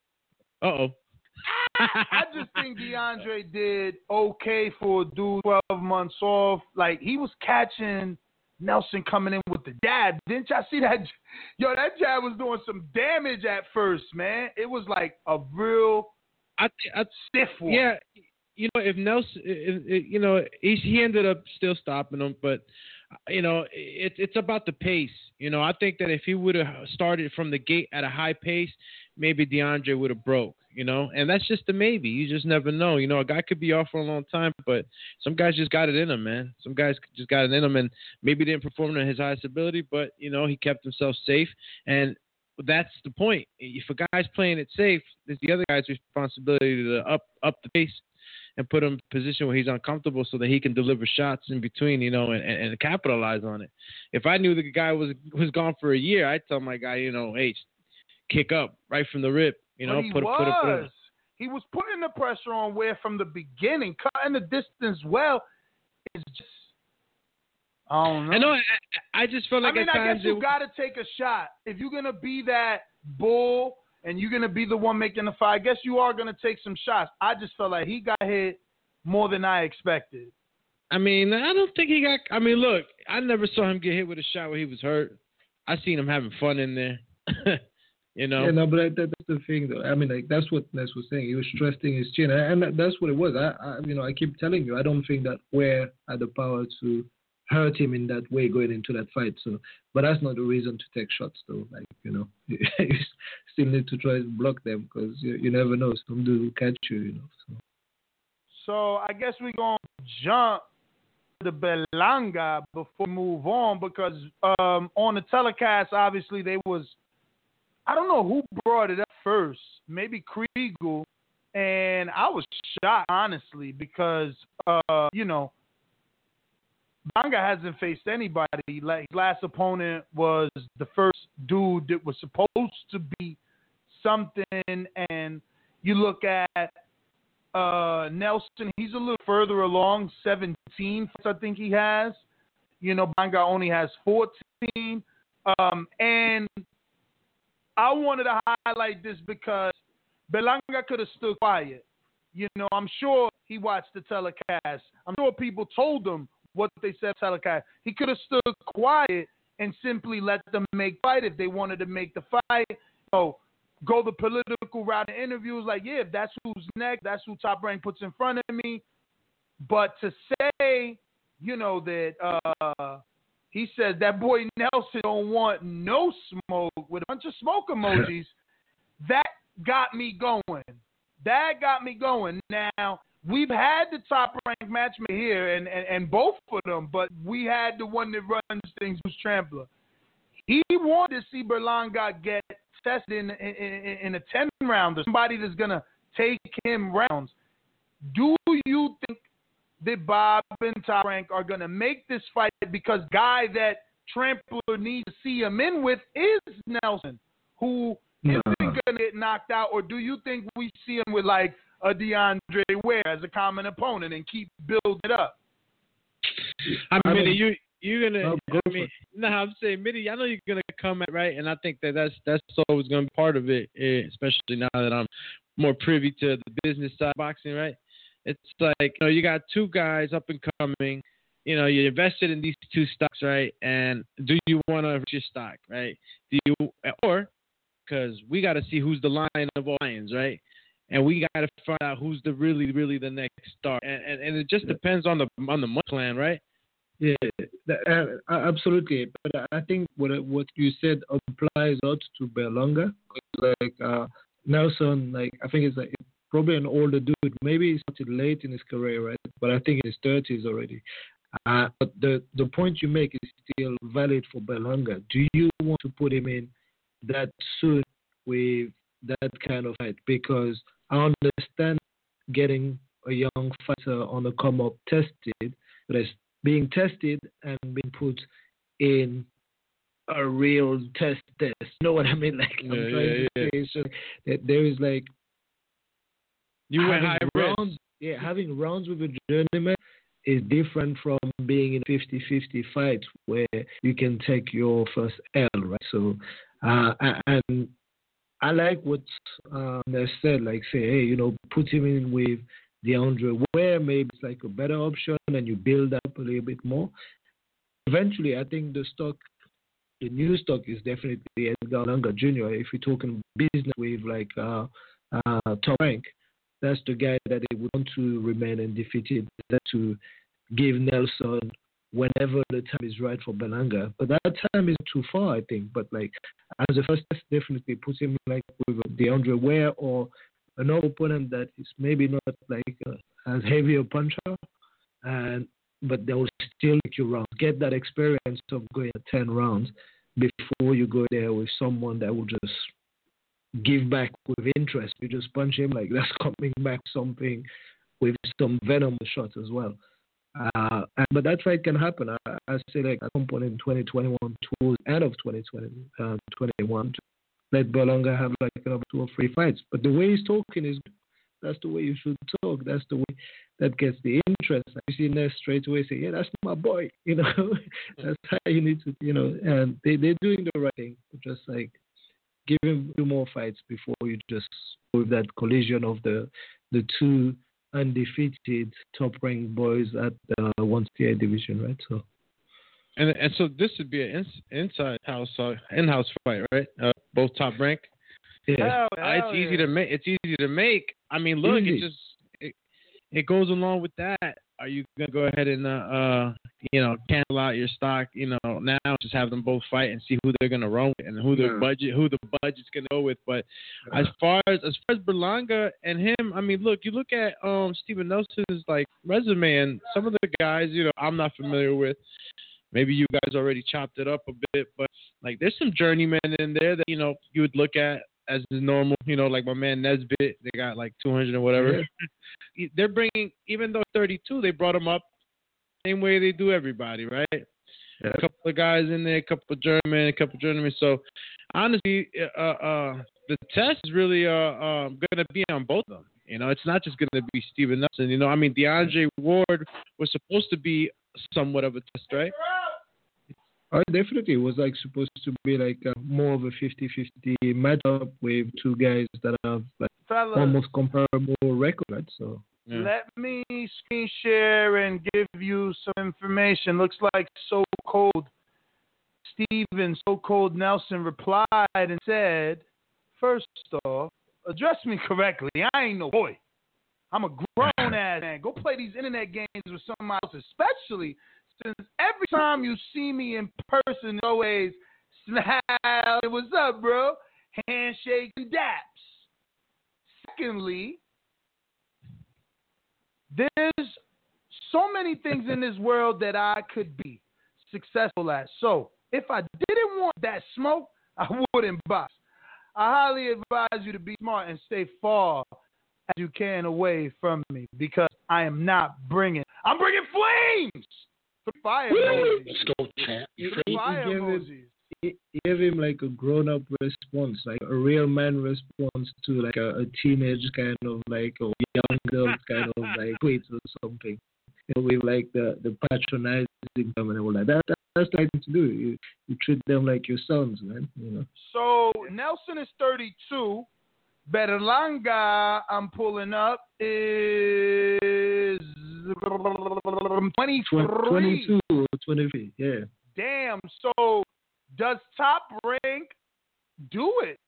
I just think DeAndre did okay for a dude 12 months off. Like, he was catching Nelson coming in with the jab. Didn't y'all see that? Yo, that jab was doing some damage at first, man. It was like a real stiff one. Yeah, if Nelson, he ended up still stopping him, but it's about the pace. I think that if he would have started from the gate at a high pace, maybe DeAndre would have broke. And that's just a maybe. You just never know. A guy could be off for a long time, but some guys just got it in him, man. Some guys just got it in him, and maybe didn't perform to his highest ability, but, he kept himself safe. And that's the point. If a guy's playing it safe, it's the other guy's responsibility to up the pace and put him in a position where he's uncomfortable so that he can deliver shots in between, and capitalize on it. If I knew the guy was gone for a year, I'd tell my guy, hey, kick up right from the rip. He was putting the pressure on Ware from the beginning, cutting the distance well. It's just, I don't know. I know. I just feel like at times I guess you got to take a shot. If you're going to be that bull and you're going to be the one making the fight, I guess you are going to take some shots. I just felt like he got hit more than I expected. I mean, I don't think he got – I mean, look, I never saw him get hit with a shot where he was hurt. I seen him having fun in there. Yeah, no, but that's the thing, though. I mean, like, that's what Ness was saying. He was stressing his chin, and that's what it was. I keep telling you, I don't think that Ware had the power to hurt him in that way going into that fight. So, but that's not the reason to take shots, though. Like, you still need to try to block them because you never know. Some dude will catch you, So I guess we're gonna jump to Berlanga before we move on because on the telecast, obviously they was. I don't know who brought it up first, maybe Kriegel, and I was shocked, honestly, because, Berlanga hasn't faced anybody. Like, his last opponent was the first dude that was supposed to be something, and you look at Nelson, he's a little further along, 17 I think he has. Berlanga only has 14, and I wanted to highlight this because Berlanga could have stood quiet. I'm sure he watched the telecast. I'm sure people told him what they said telecast. He could have stood quiet and simply let them make fight if they wanted to make the fight. Go the political route in interviews. Like, yeah, if that's who's next, that's who Top Rank puts in front of me. But to say, that he says that boy Nelson don't want no smoke with a bunch of smoke emojis. That got me going. Now, we've had the top-ranked matchmaker here, and both of them, but we had the one that runs things, who's Trampler. He wanted to see Berlanga get tested in a 10-rounder, somebody that's going to take him rounds. Do you think that Bob and Top Rank are going to make this fight because guy that Trampler needs to see him in with is Nelson, who isn't going to get knocked out? Or do you think we see him with like a DeAndre Ware as a common opponent and keep building it up? I'm saying, Mitty, I know you're gonna come at right, and I think that's always gonna be part of it, especially now that I'm more privy to the business side of boxing, right? It's like, you got two guys up and coming. You invested in these two stocks, right? And do you want to reach your stock, right? Because we got to see who's the lion of all lions, right? And we got to find out who's the really the next star. And it just depends on the money plan, right? Yeah, absolutely. But I think what you said applies a lot to Berlanga. Like Nelson, I think it's probably an older dude. Maybe he started late in his career, right? But I think in his 30s already. But the point you make is still valid for Berlanga. Do you want to put him in that soon with that kind of fight? Because I understand getting a young fighter on the come up tested, but it's being tested and being put in a real test. You know what I mean? Like I'm trying to say, it's just that there is like you went high rounds. risk. Yeah, having rounds with a journeyman is different from being in a 50-50 fight where you can take your first L, right? So, and I like what they said, like say, hey, put him in with DeAndre Ware, maybe it's like a better option, and you build up a little bit more. Eventually, I think the new stock is definitely Edgar Berlanga Jr. If you're talking business with like Top Rank, that's the guy that they would want to remain undefeated, that to give Nelson whenever the time is right for Berlanga. But that time is too far, I think. But like as a first test, definitely put him like with DeAndre Ware or another opponent that is maybe not like as heavy a puncher, but they will still make you round. Get that experience of going 10 rounds before you go there with someone that will just give back with interest. You just punch him like that's coming back something with some venom shot as well. But that fight can happen. I say like at some point in 2021, towards the end of 2021, to let Berlanga have like another 2 or 3 fights. But the way he's talking is good. That's the way you should talk. That's the way that gets the interest. You see Ness straight away say, yeah, that's my boy. That's how you need to, and they're doing the right thing. Just like give him 2 more fights before you just go with that collision of the 2 undefeated top-ranked boys at the 168 division, right? So, and so this would be an in-house fight, right? Both top-ranked. Yeah, it's easy to make. It's easy to make. I mean, look, it goes along with that. Are you gonna go ahead and cancel out your stock? Now just have them both fight and see who they're gonna run with and who the budget's gonna go with. But as far as Berlanga and him, I mean, look, you look at Steven Nelson's like resume and some of the guys, I'm not familiar with. Maybe you guys already chopped it up a bit, but like there's some journeymen in there that you would look at as normal, like my man Nesbitt, they got like 200 or whatever. Yeah. They're bringing, even though 32, they brought him up same way they do everybody, right? Yeah. A couple of guys in there, a couple of journeymen. So honestly, the test is really going to be on both of them. It's not just going to be Steven Nelson. I mean, DeAndre Ward was supposed to be somewhat of a test, right? Definitely. It was like supposed to be like more of a 50-50 matchup with 2 guys that have like almost comparable record, right? So let me screen share and give you some information. Looks like so-called Nelson replied and said, first off, address me correctly. I ain't no boy. I'm a grown ass man. Go play these internet games with somebody else, especially since every time you see me in person, it's always smile. What's up, bro? Handshake and daps. Secondly, there's so many things in this world that I could be successful at. So if I didn't want that smoke, I wouldn't box. I highly advise you to be smart and stay far as you can away from me because I'm bringing flames. Fire emojis. Give him like a grown-up response, like a real man response to like a teenage kind of like a young adult kind of like tweet or something. With like the patronizing them and all that. That's the thing to do. You treat them like your sons, man. So Nelson is 32. Berlanga, I'm pulling up, is 23. 22 or 23, yeah. Damn, so does Top Rank do it?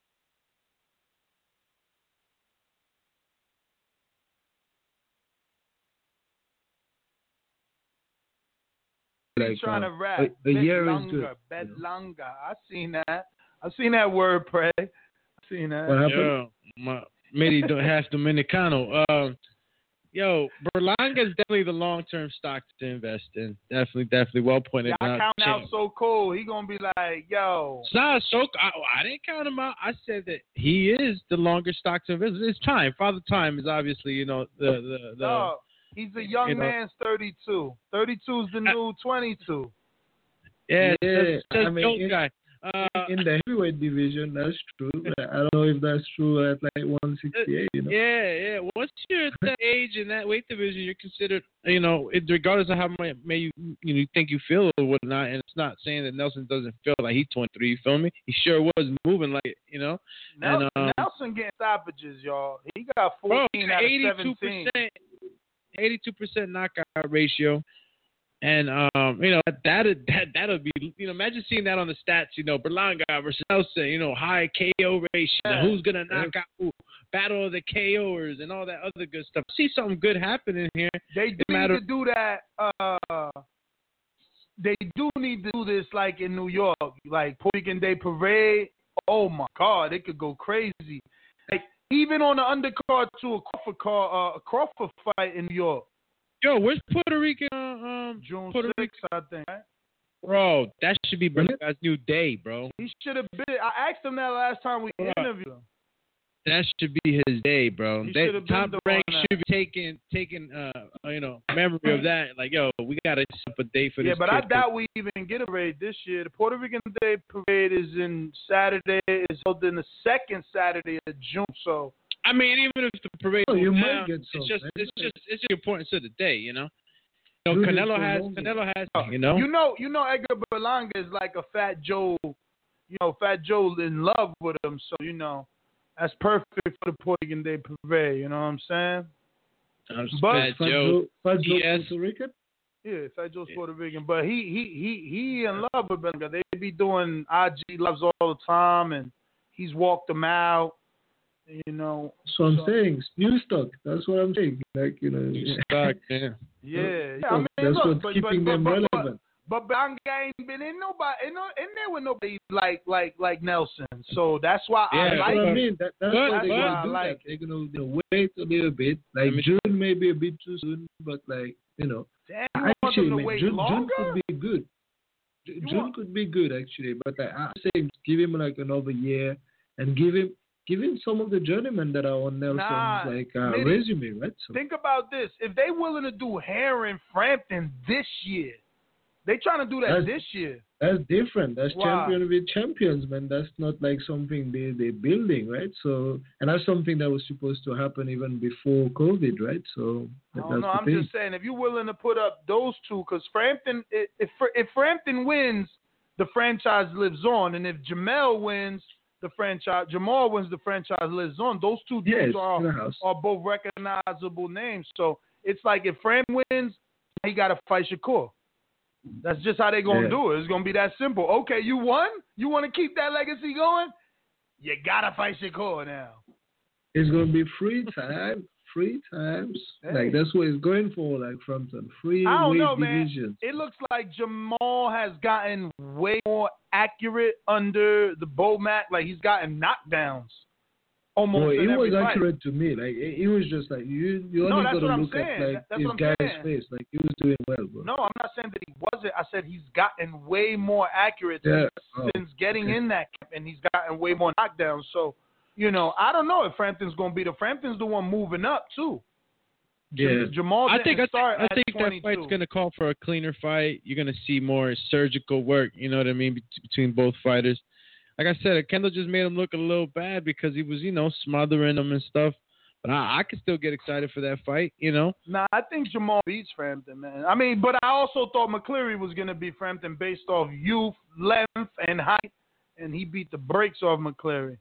Like, trying to rap. A year is good. Berlanga. I've seen that wordplay. I've seen that. What happened? Maybe half Dominicano. Yo, Berlanga is definitely the long-term stock to invest in. Definitely well pointed out. I count out so cool. He gonna be like, yo. It's not so. I didn't count him out. I said that he is the longer stock to invest. It's time. Father Time is obviously, the. No, he's a young man's 32. 32 is the new 22. Yeah, I mean, guy. In the heavyweight division, that's true. I don't know if that's true at like 168. Yeah. Once you're at that age in that weight division, you're considered, regardless of how much you think you feel or whatnot. And it's not saying that Nelson doesn't feel like he's 23. You feel me? He sure was moving like it. Nelson getting stoppages, y'all. He got 14 out of 17. 82% knockout ratio. And that'll be, imagine seeing that on the stats, Berlanga versus Nelson, high KO ratio, who's gonna knock out who, battle of the KOers and all that other good stuff. See something good happening here. They do need to do that. They do need to do this like in New York, like Puerto Rican Day Parade. Oh my God, it could go crazy. Like even on the undercard to a Crawford fight in New York. Yo, where's Puerto Rican? June Puerto 6th, I think. Right? Bro, that should be Berlanga's new day, bro. He should have been. I asked him that last time we interviewed him. That should be his day, bro. Top rank should be taking memory of that. Like, yo, we gotta set up a day for this. Yeah, but I doubt we even get a parade this year. The Puerto Rican Day Parade is in Saturday. Is held in the second Saturday of June. So. I mean, even if the parade you down, might get some, it's just the importance of the day, Canelo has, Edgar Berlanga is like a Fat Joe, Fat Joe in love with him. So, that's perfect for the Puerto Rican Day Parade. You know what I'm saying? Fat Joe, Puerto Rican? Yeah, Fat Joe's Puerto Rican, but he in love with Berlanga. They be doing IG lives all the time, and he's walked them out. So I'm saying new stock. That's what I'm saying. Like new stock, yeah. Yeah. I mean, that's what's keeping them relevant. But Berlanga ain't been in there with nobody like Nelson. So that's why I like. That's what I mean. That's why they're gonna do like that. They're gonna wait a little bit. Like June may be a bit too soon, but Damn, actually, June could be good. June could be good actually, but I say give him like another year and give him some of the journeymen that are on Nelson's resume, right? So. Think about this. If they willing to do Heron Frampton this year, they trying to do that this year. That's different. That's Wow. champion with champions, man. That's not like something they're building, right? So, and that's something that was supposed to happen even before COVID, right? So, I'm just saying, if you're willing to put up those two, because Frampton, if Frampton wins, the franchise lives on, and if Jamal wins, the franchise lives on. Those two dudes are both recognizable names. So it's like if Fran wins, he got to fight Shakur. That's just how they're going to do it. It's going to be that simple. Okay, you won? You want to keep that legacy going? You got to fight Shakur now. It's going to be free times. Hey. Like, that's what it's going for, like, Frampton. Free I don't know, divisions. Man. It looks like Jamal has gotten way more accurate under the bow mat. Like, he's gotten knockdowns almost in every fight. He was accurate to me. Like, he was just like, you only got to look at, like, his guy's face. Like, he was doing well, bro. No, I'm not saying that he wasn't. I said he's gotten way more accurate since getting in that camp, and he's gotten way more knockdowns. So, I don't know if Frampton's going to be Frampton's the one moving up, too. Yeah. Jamal I think that 22. fight's going to call for a cleaner fight. You're going to see more surgical work, you know what I mean, between both fighters. Like I said, Kendall just made him look a little bad because he was, smothering him and stuff. But I could still get excited for that fight, Nah, I think Jamal beats Frampton, man. I mean, but I also thought McCleary was going to beat Frampton based off youth, length, and height, and he beat the brakes off McCleary.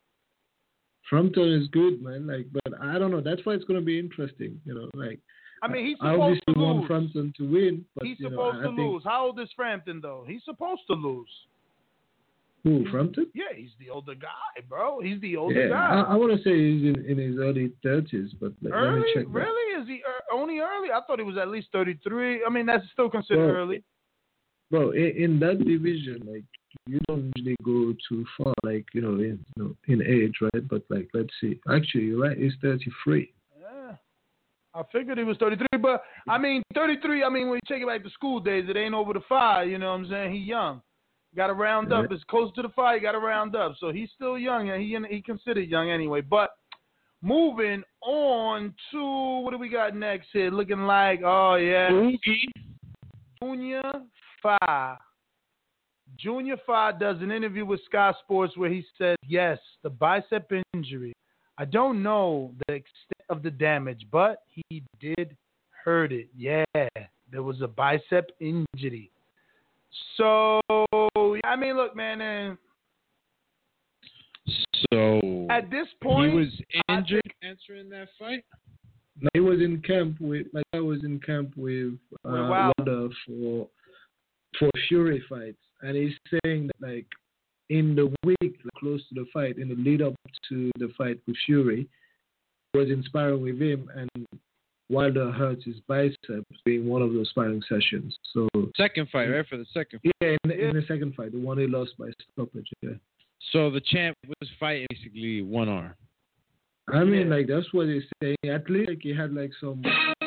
Frampton is good, man. Like, but I don't know. That's why it's going to be interesting. Like. I mean, he's I supposed to lose. want Frampton to win, but he's supposed to lose. How old is Frampton though? He's supposed to lose. Who, Frampton? Yeah, he's the older guy, bro. He's the older guy. I want to say he's in his early 30s, but early? Let me check that. Really? Is he only early? I thought he was at least 33. I mean, that's still considered early. Bro, in that division, like, you don't usually go too far, like, in age, right? But, like, let's see. Actually, you're right. He's 33. Yeah. I figured he was 33, but I mean 33. I mean when you take it back to school days, it ain't over the 5. You know what I'm saying? He young. Got to round up. It's close to the 5. Got to round up. So he's still young, and he considered young anyway. But moving on to what do we got next here? Looking like Junior Fa. Junior Fa does an interview with Sky Sports where he said, yes, the bicep injury. I don't know the extent of the damage, but he did hurt it. Yeah, there was a bicep injury. So, I mean, look, man. So, at this point, he was injured answering that fight? No, he was in camp with, Wilder for Fury fights. And he's saying that, like, in the week close to the fight, in the lead up to the fight with Fury, was inspiring with him, and Wilder hurt his biceps during one of those sparring sessions. So second fight, right? For the second fight. Yeah, in the second fight, the one he lost by stoppage. Yeah. So the champ was fighting basically one arm. I mean, like that's what he's saying. At least like he had like some.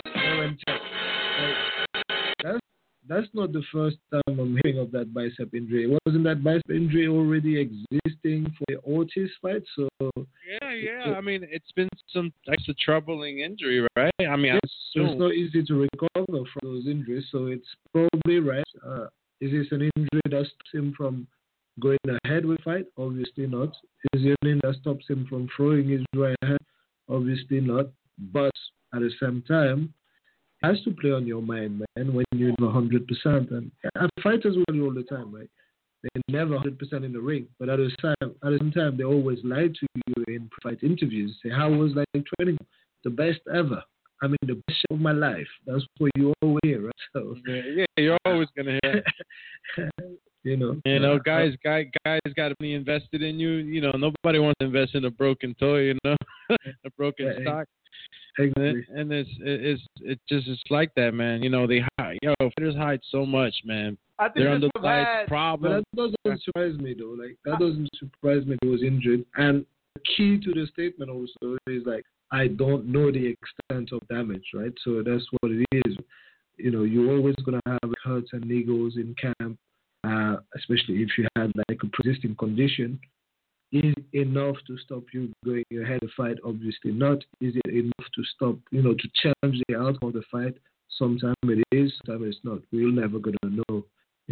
That's not the first time I'm hearing of that bicep injury. Wasn't that bicep injury already existing for the Ortiz fight? So yeah. I mean, it's been some types of troubling injury, right? I mean, so it's not easy to recover from those injuries. So it's probably right. Is this an injury that stops him from going ahead with fight? Obviously not. Is it anything that stops him from throwing his right hand? Obviously not. But at the same time, has to play on your mind, man, when you're 100%. And fighters will do all the time, right? They're never 100% in the ring, but at the same time, they always lie to you in fight interviews. Say, how was like training? The best ever. I mean, the best show of my life. That's what you always hear, right? So, yeah, you're always gonna hear. Guys got to be invested in you. You know, nobody wants to invest in a broken toy. You know, a broken stock. Exactly. And it's like that, man. You know, fighters hide so much, man. I think they're under the problem. But that doesn't surprise me though. Like that doesn't surprise me. He was injured, and the key to the statement also is like I don't know the extent of damage, right? So that's what it is. You know, you're always gonna have hurts and niggles in camp, especially if you had like a persisting condition. Is it enough to stop you going ahead of the fight? Obviously not. Is it enough to stop, to change the outcome of the fight? Sometimes it is, sometimes it's not. We're never going to know,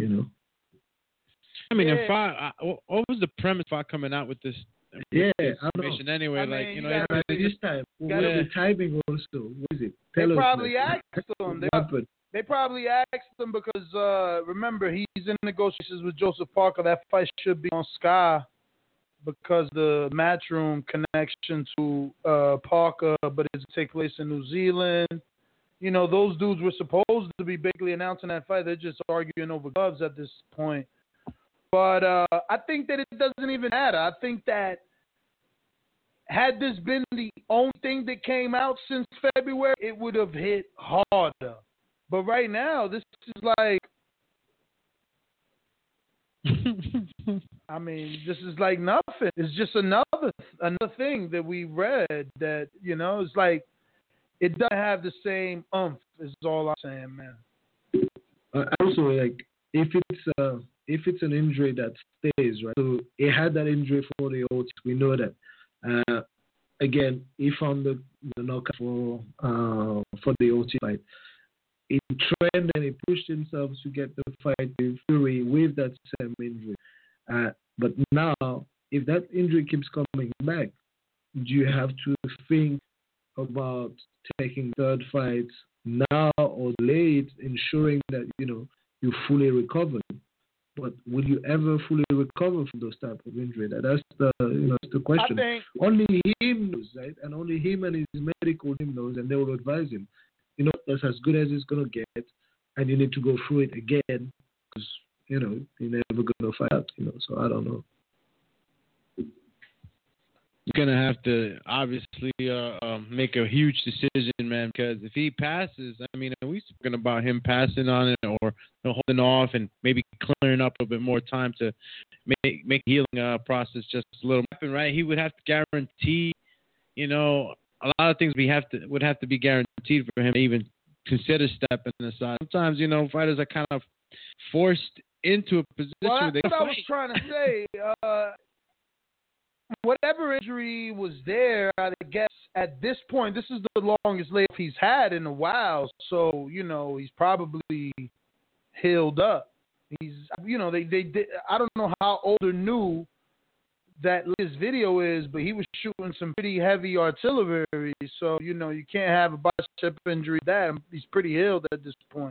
I mean, what was the premise for coming out with this information anyway? This time, what is the timing also? What is it? They probably asked them. They probably asked him because, remember, he's in negotiations with Joseph Parker. That fight should be on Sky. Because the Matchroom connection to Parker, but it take place in New Zealand. You know, those dudes were supposed to be basically announcing that fight. They're just arguing over gloves at this point. But I think that it doesn't even matter. I think that had this been the only thing that came out since February, it would have hit harder. But right now, this is like... I mean, this is like nothing. It's just another thing that we read that, it's like it doesn't have the same oomph is all I'm saying, man. Also, like, if it's an injury that stays, right? So it had that injury for the Ortiz. We know that. Again, he found the knockout for the Ortiz fight. He trained and he pushed himself to get the fight with Fury with that same injury. But now, if that injury keeps coming back, do you have to think about taking third fights now or late, ensuring that you fully recover? But will you ever fully recover from those type of injury? That's the question. Only him knows, right? And only him and his medical team knows, and they will advise him. That's as good as it's gonna get, and you need to go through it again because you're never gonna fight out. So I don't know. You're gonna have to obviously make a huge decision, man. Because if he passes, I mean, we've spoken about him passing on it or holding off and maybe clearing up a bit more time to make the healing process just a little. Right? He would have to guarantee, a lot of things would have to be guaranteed for him to even consider stepping aside. Sometimes, fighters are kind of forced into a position where they that's what fight. I was trying to say. Whatever injury was there, I guess at this point, this is the longest layoff he's had in a while. So, he's probably healed up. He's, they did. I don't know how old or new that his video is, but he was shooting some pretty heavy artillery. So, you can't have a bicep injury. He's pretty healed at this point.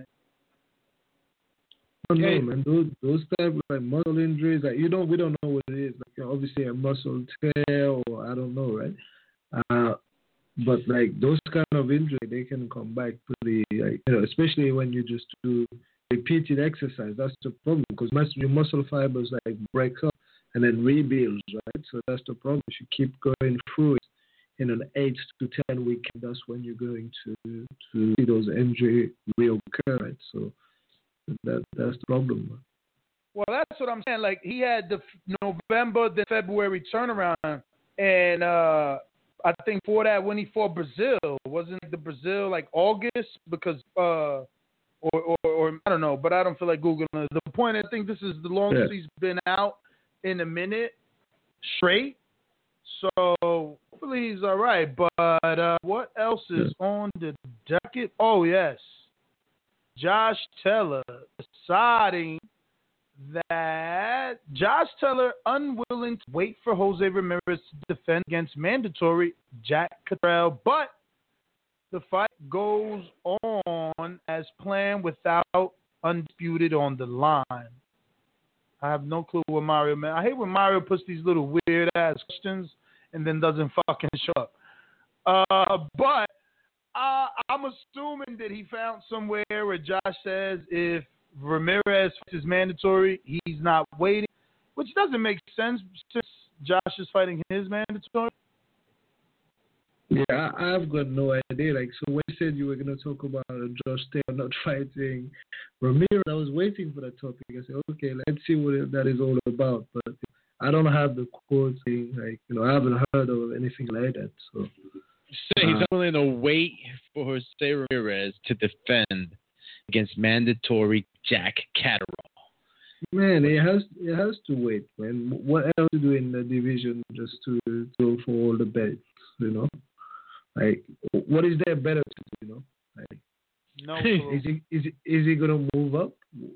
I don't know, man. Those type of like muscle injuries, like we don't know what it is. Like obviously a muscle tear, or I don't know, right? But like those kind of injury, they can come back pretty, like, especially when you just do repeated exercise. That's the problem, because your muscle fibers like break up and then rebuilds, right? So that's the problem. If you keep going through it in an 8 to 10 week, that's when you're going to see those injuries reoccur, right? So that's the problem. Well, that's what I'm saying. Like, he had the November, then February turnaround, and I think for that when he fought Brazil, wasn't the Brazil like August? Because or I don't know, but I don't feel like Googling it. The point, I think this is the longest he's been out in a minute straight. So hopefully he's all right. But what else is on the docket? Oh, yes. Josh Taylor deciding that Josh Taylor unwilling to wait for Jose Ramirez to defend against mandatory Jack Catterall, but the fight goes on as planned without undisputed on the line. I have no clue what Mario meant. I hate when Mario puts these little weird ass questions and then doesn't fucking show up. But I'm assuming that he found somewhere where Josh says if Ramirez is mandatory, he's not waiting, which doesn't make sense since Josh is fighting his mandatory. Yeah, I've got no idea. Like, so when you said you were going to talk about Josh Taylor not fighting Ramirez, I was waiting for that topic. I said, okay, let's see what that is all about. But I don't have the quote thing. Like, I haven't heard of anything like that. So he's willing to wait for Jose Ramirez to defend against mandatory Jack Catterall. Man, it has to wait, man. What else to do in the division just to go for all the bets, Like, what is there better to do, Like, no clue. Is he gonna move up,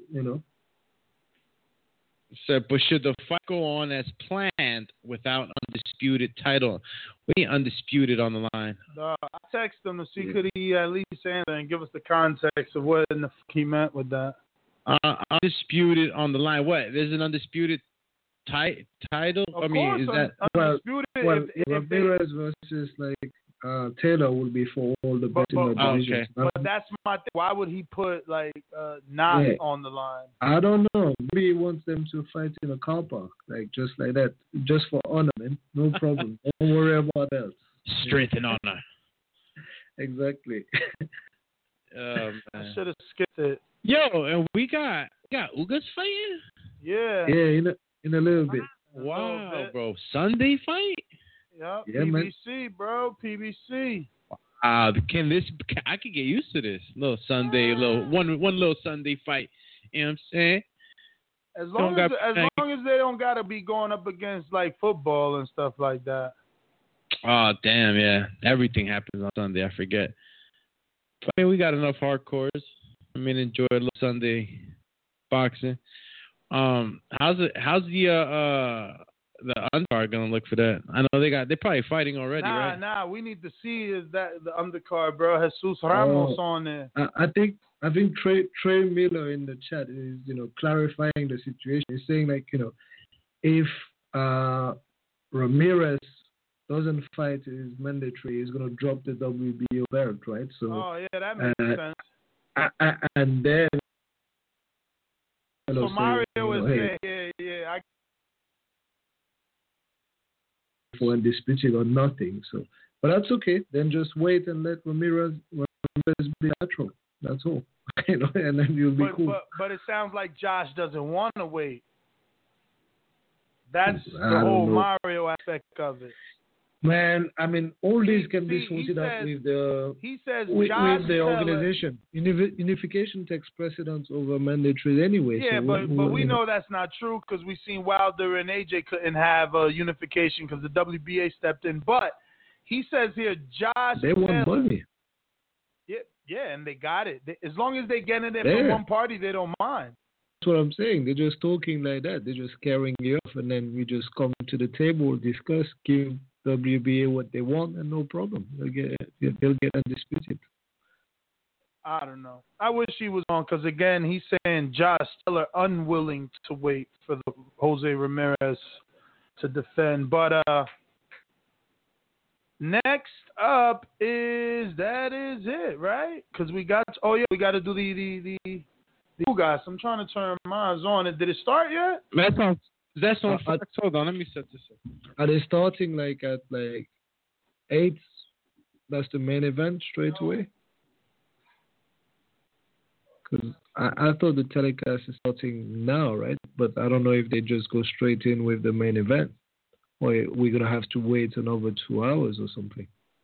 So, but should the fight go on as planned without undisputed title? We ain't undisputed on the line. I text him to see could he at least answer and give us the context of what in the fuck he meant with that. Undisputed on the line. What? There's an undisputed title? Of I mean, course, is that undisputed? If Ramirez versus like Taylor will be for all the bets in the division. Okay. But that's my thing. Why would he put like not on the line? I don't know. Maybe he wants them to fight in a car park, like just like that, just for honor, man. No problem. Don't worry about else. Strength and honor. Exactly. Man. I should have skipped it. Yo, and we got Ugas fighting? Yeah. Yeah, in a little bit. Wow, bro. Sunday fight? Yep. Yeah, PBC, man. bro. PBC. I could get used to this. Little Sunday, one little Sunday fight. You know what I'm saying? As long as they don't gotta be going up against like football and stuff like that. Oh damn, yeah. Everything happens on Sunday, I forget. But, I mean, we got enough hardcores. I mean, enjoy a little Sunday boxing. How's the undercard gonna look for that? I know they're probably fighting already, right? Nah. We need to see is that the undercard, bro. Jesus Ramos on there. I think Trey Miller in the chat is clarifying the situation. He's saying like if Ramirez doesn't fight is mandatory, he's gonna drop the WBO belt, right? So that makes sense. And then so Mario is yeah. For undisputed or nothing. So, but that's okay. Then just wait and let Ramirez be natural. That's all. And then you'll be cool. But it sounds like Josh doesn't want to wait. That's the whole Mario aspect of it. Man, I mean, all this can be sorted out with the with the organization. Unification takes precedence over mandatory anyway. Yeah, so but we know that's not true because we seen Wilder and AJ couldn't have a unification because the WBA stepped in. But he says here, Josh. They want money. Yeah, and they got it. As long as they get it from one party, they don't mind. That's what I'm saying. They're just talking like that. They're just carrying you off, and then we just come to the table, discuss, give WBA what they want, and no problem. They'll get undisputed. I don't know. I wish he was on because, again, he's saying Josh Taylor unwilling to wait for the Jose Ramirez to defend. But next up is it, right? Because we got to do the guys. I'm trying to turn mine on. Did it start yet? That's on Fox. Hold on, let me set this up. Are they starting at 8? That's the main event straight away? Because I thought the telecast is starting now, right? But I don't know if they just go straight in with the main event. Or we're going to have to wait another 2 hours or something.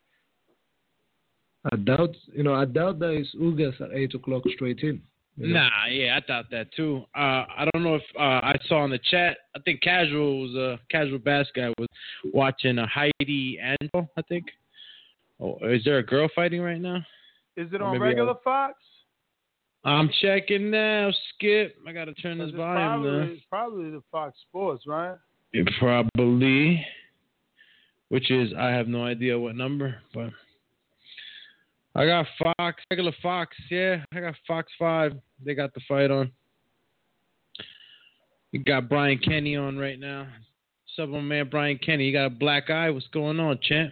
I doubt that it's Ugas at 8 o'clock straight in. Nah, yeah, I thought that too. I don't know if I saw in the chat. I think Casual Bass guy was watching Heidi Angel, I think. Oh, is there a girl fighting right now? Is it on regular Fox? I'm checking now, Skip. I got to turn this volume down. It's probably the Fox Sports, right? It probably. Which is, I have no idea what number, but I got Fox, regular Fox, yeah. I got Fox 5. They got the fight on. You got Brian Kenny on right now. What's up, my man, Brian Kenny? You got a black eye. What's going on, champ?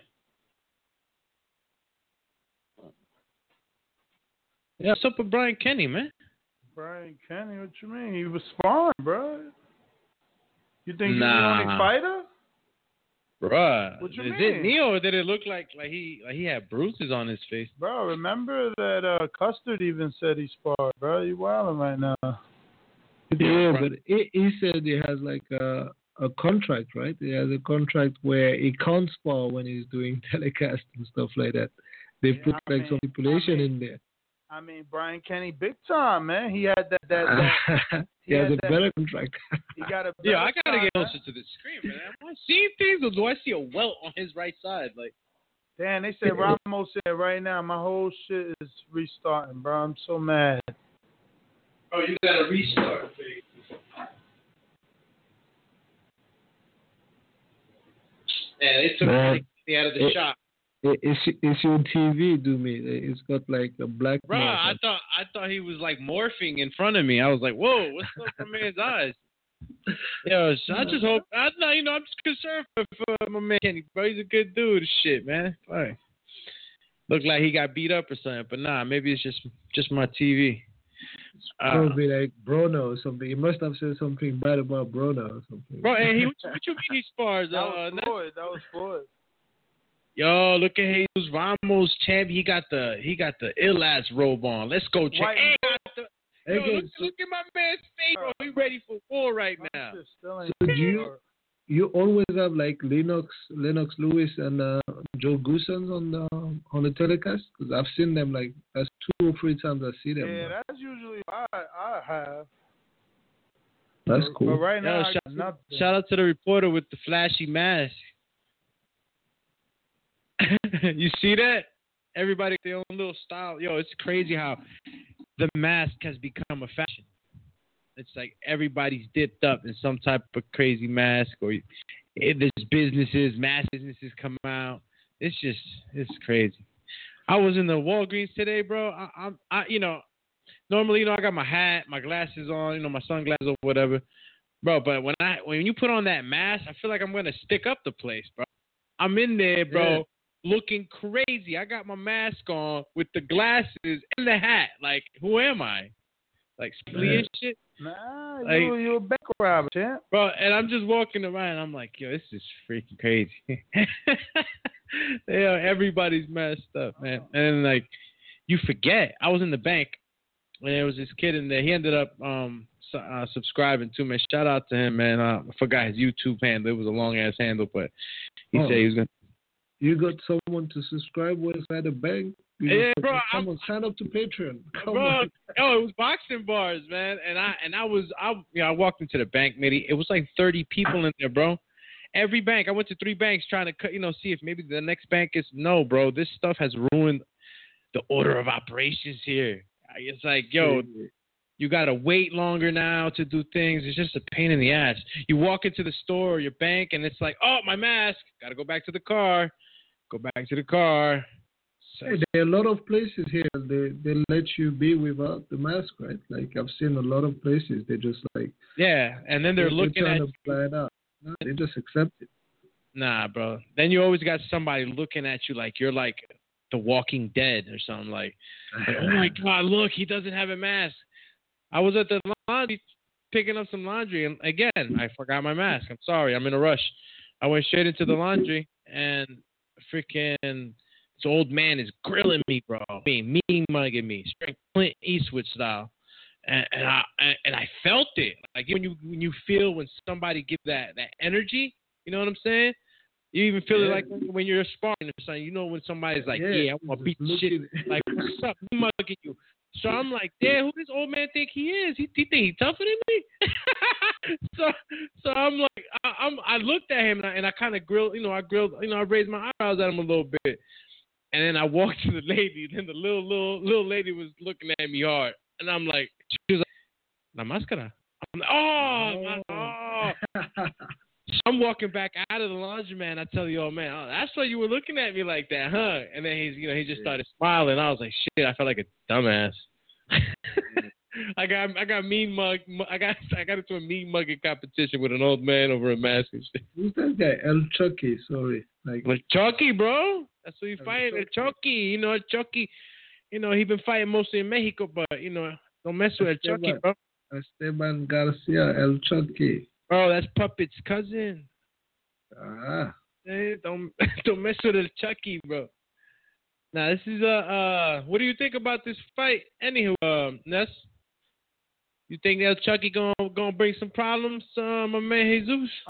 Yeah, what's up with Brian Kenny, man? Brian Kenny, what you mean? He was sparring, bro. You think he's the only fighter? Bruh, what you is mean? it Neo, or did it look like he had bruises on his face? Bro, remember that Custard even said he sparred, bro. You wilding right now. Yeah, but he said he has a contract, right? He has a contract where he can't spar when he's doing telecast and stuff like that. They put some stipulation in there. I mean, Brian Kenny, big time, man. He had that he has a better contract. He got a better I gotta get closer to the screen, man. Am I seeing things, or do I see a welt on his right side? Damn, they said Ramos said right now, my whole shit is restarting, bro. I'm so mad. Oh, you gotta restart. Yeah, they took me out of the shop. It's your TV, do me. It's got a black. Bro, I thought he was morphing in front of me. I was like, whoa, what's up with my man's eyes? Yo, I just hope. I'm just concerned for my man Kenny, bro. He's a good dude. Shit, man. Fine. Look like he got beat up or something, but nah, maybe it's just my TV. Probably like Bruno or something. He must have said something bad about Bruno or something. Bro, and what you mean he spars? That was Floyd. Yo, look at Jesus Ramos, champ. He got the ill ass robe on. Let's go, champ. Look at my man's face, bro. He ready for war right now. So do you always have Lennox Lewis and Joe Goosens on the telecast? Because I've seen them that's 2 or 3 times I see them. Yeah, that's usually what I have. That's cool. But right now, shout out to the reporter with the flashy mask. You see that? Everybody their own little style. Yo, it's crazy how the mask has become a fashion. It's like everybody's dipped up in some type of crazy mask, or there's mass businesses come out. It's crazy. I was in the Walgreens today, bro. I normally, I got my hat, my glasses on, my sunglasses or whatever, bro. But when you put on that mask, I feel like I'm gonna stick up the place, bro. I'm in there, bro. Yeah. Looking crazy. I got my mask on with the glasses and the hat. Who am I? Split and shit? Nah, you're a bank robber, champ. Bro, and I'm just walking around. I'm like, yo, this is freaking crazy. Everybody's messed up, man. And then, you forget. I was in the bank, and there was this kid in there. He ended up subscribing to me. Shout out to him, man. I forgot his YouTube handle. It was a long-ass handle, but he said he was going to. You got someone to subscribe with at a bank. Bro. Come on, sign up to Patreon. Come bro, on. it was boxing bars, man. And I walked into the bank, Mitty. It was like 30 people in there, bro. Every bank. I went to 3 banks trying to see if maybe the next bank is. No, bro. This stuff has ruined the order of operations here. It's like, yo, you got to wait longer now to do things. It's just a pain in the ass. You walk into the store or your bank, and it's like, oh, my mask. Got to go back to the car. Go back to the car. So, hey, there are a lot of places here. They let you be without the mask, right? Like I've seen a lot of places. They just like and then they're looking at you. No, they just accept it. Nah, bro. Then you always got somebody looking at you like you're like the Walking Dead or something. Like oh my God, look, he doesn't have a mask. I was at the laundry picking up some laundry, and again, I forgot my mask. I'm sorry, I'm in a rush. I went straight into the laundry, and freaking this old man is grilling me, bro. Mean mugging me, straight Clint Eastwood style. And I felt it. Like when you feel when somebody gives that energy, you know what I'm saying? You even feel it like when you're sparring or something. You know when somebody's like, I want to beat the shit. Like, what's up? Me mugging you. So I'm like, damn, who this old man think he is? He think he tougher than me? so I'm like, I looked at him and I kind of grilled. I raised my eyebrows at him a little bit. And then I walked to the lady. Then the little lady was looking at me hard. And I'm like, she was like, la máscara. I'm like, So I'm walking back out of the laundromat. I tell the old man, that's why you were looking at me like that, huh? And then he just started smiling. I was like, shit, I felt like a dumbass. I got mean mug. I got into a mean mugging competition with an old man over a mask and shit. Who's that guy? El Chucky, sorry. Like Chucky, bro. That's who he fighting. El Chucky. Chucky. He been fighting mostly in Mexico, but don't mess with El Chucky, bro. Esteban Garcia, El Chucky. Bro, that's Puppet's cousin. Hey, don't mess with El Chucky, bro. Now this is what do you think about this fight? Anywho, Ness, you think El Chucky gonna bring some problems, my man Jesus?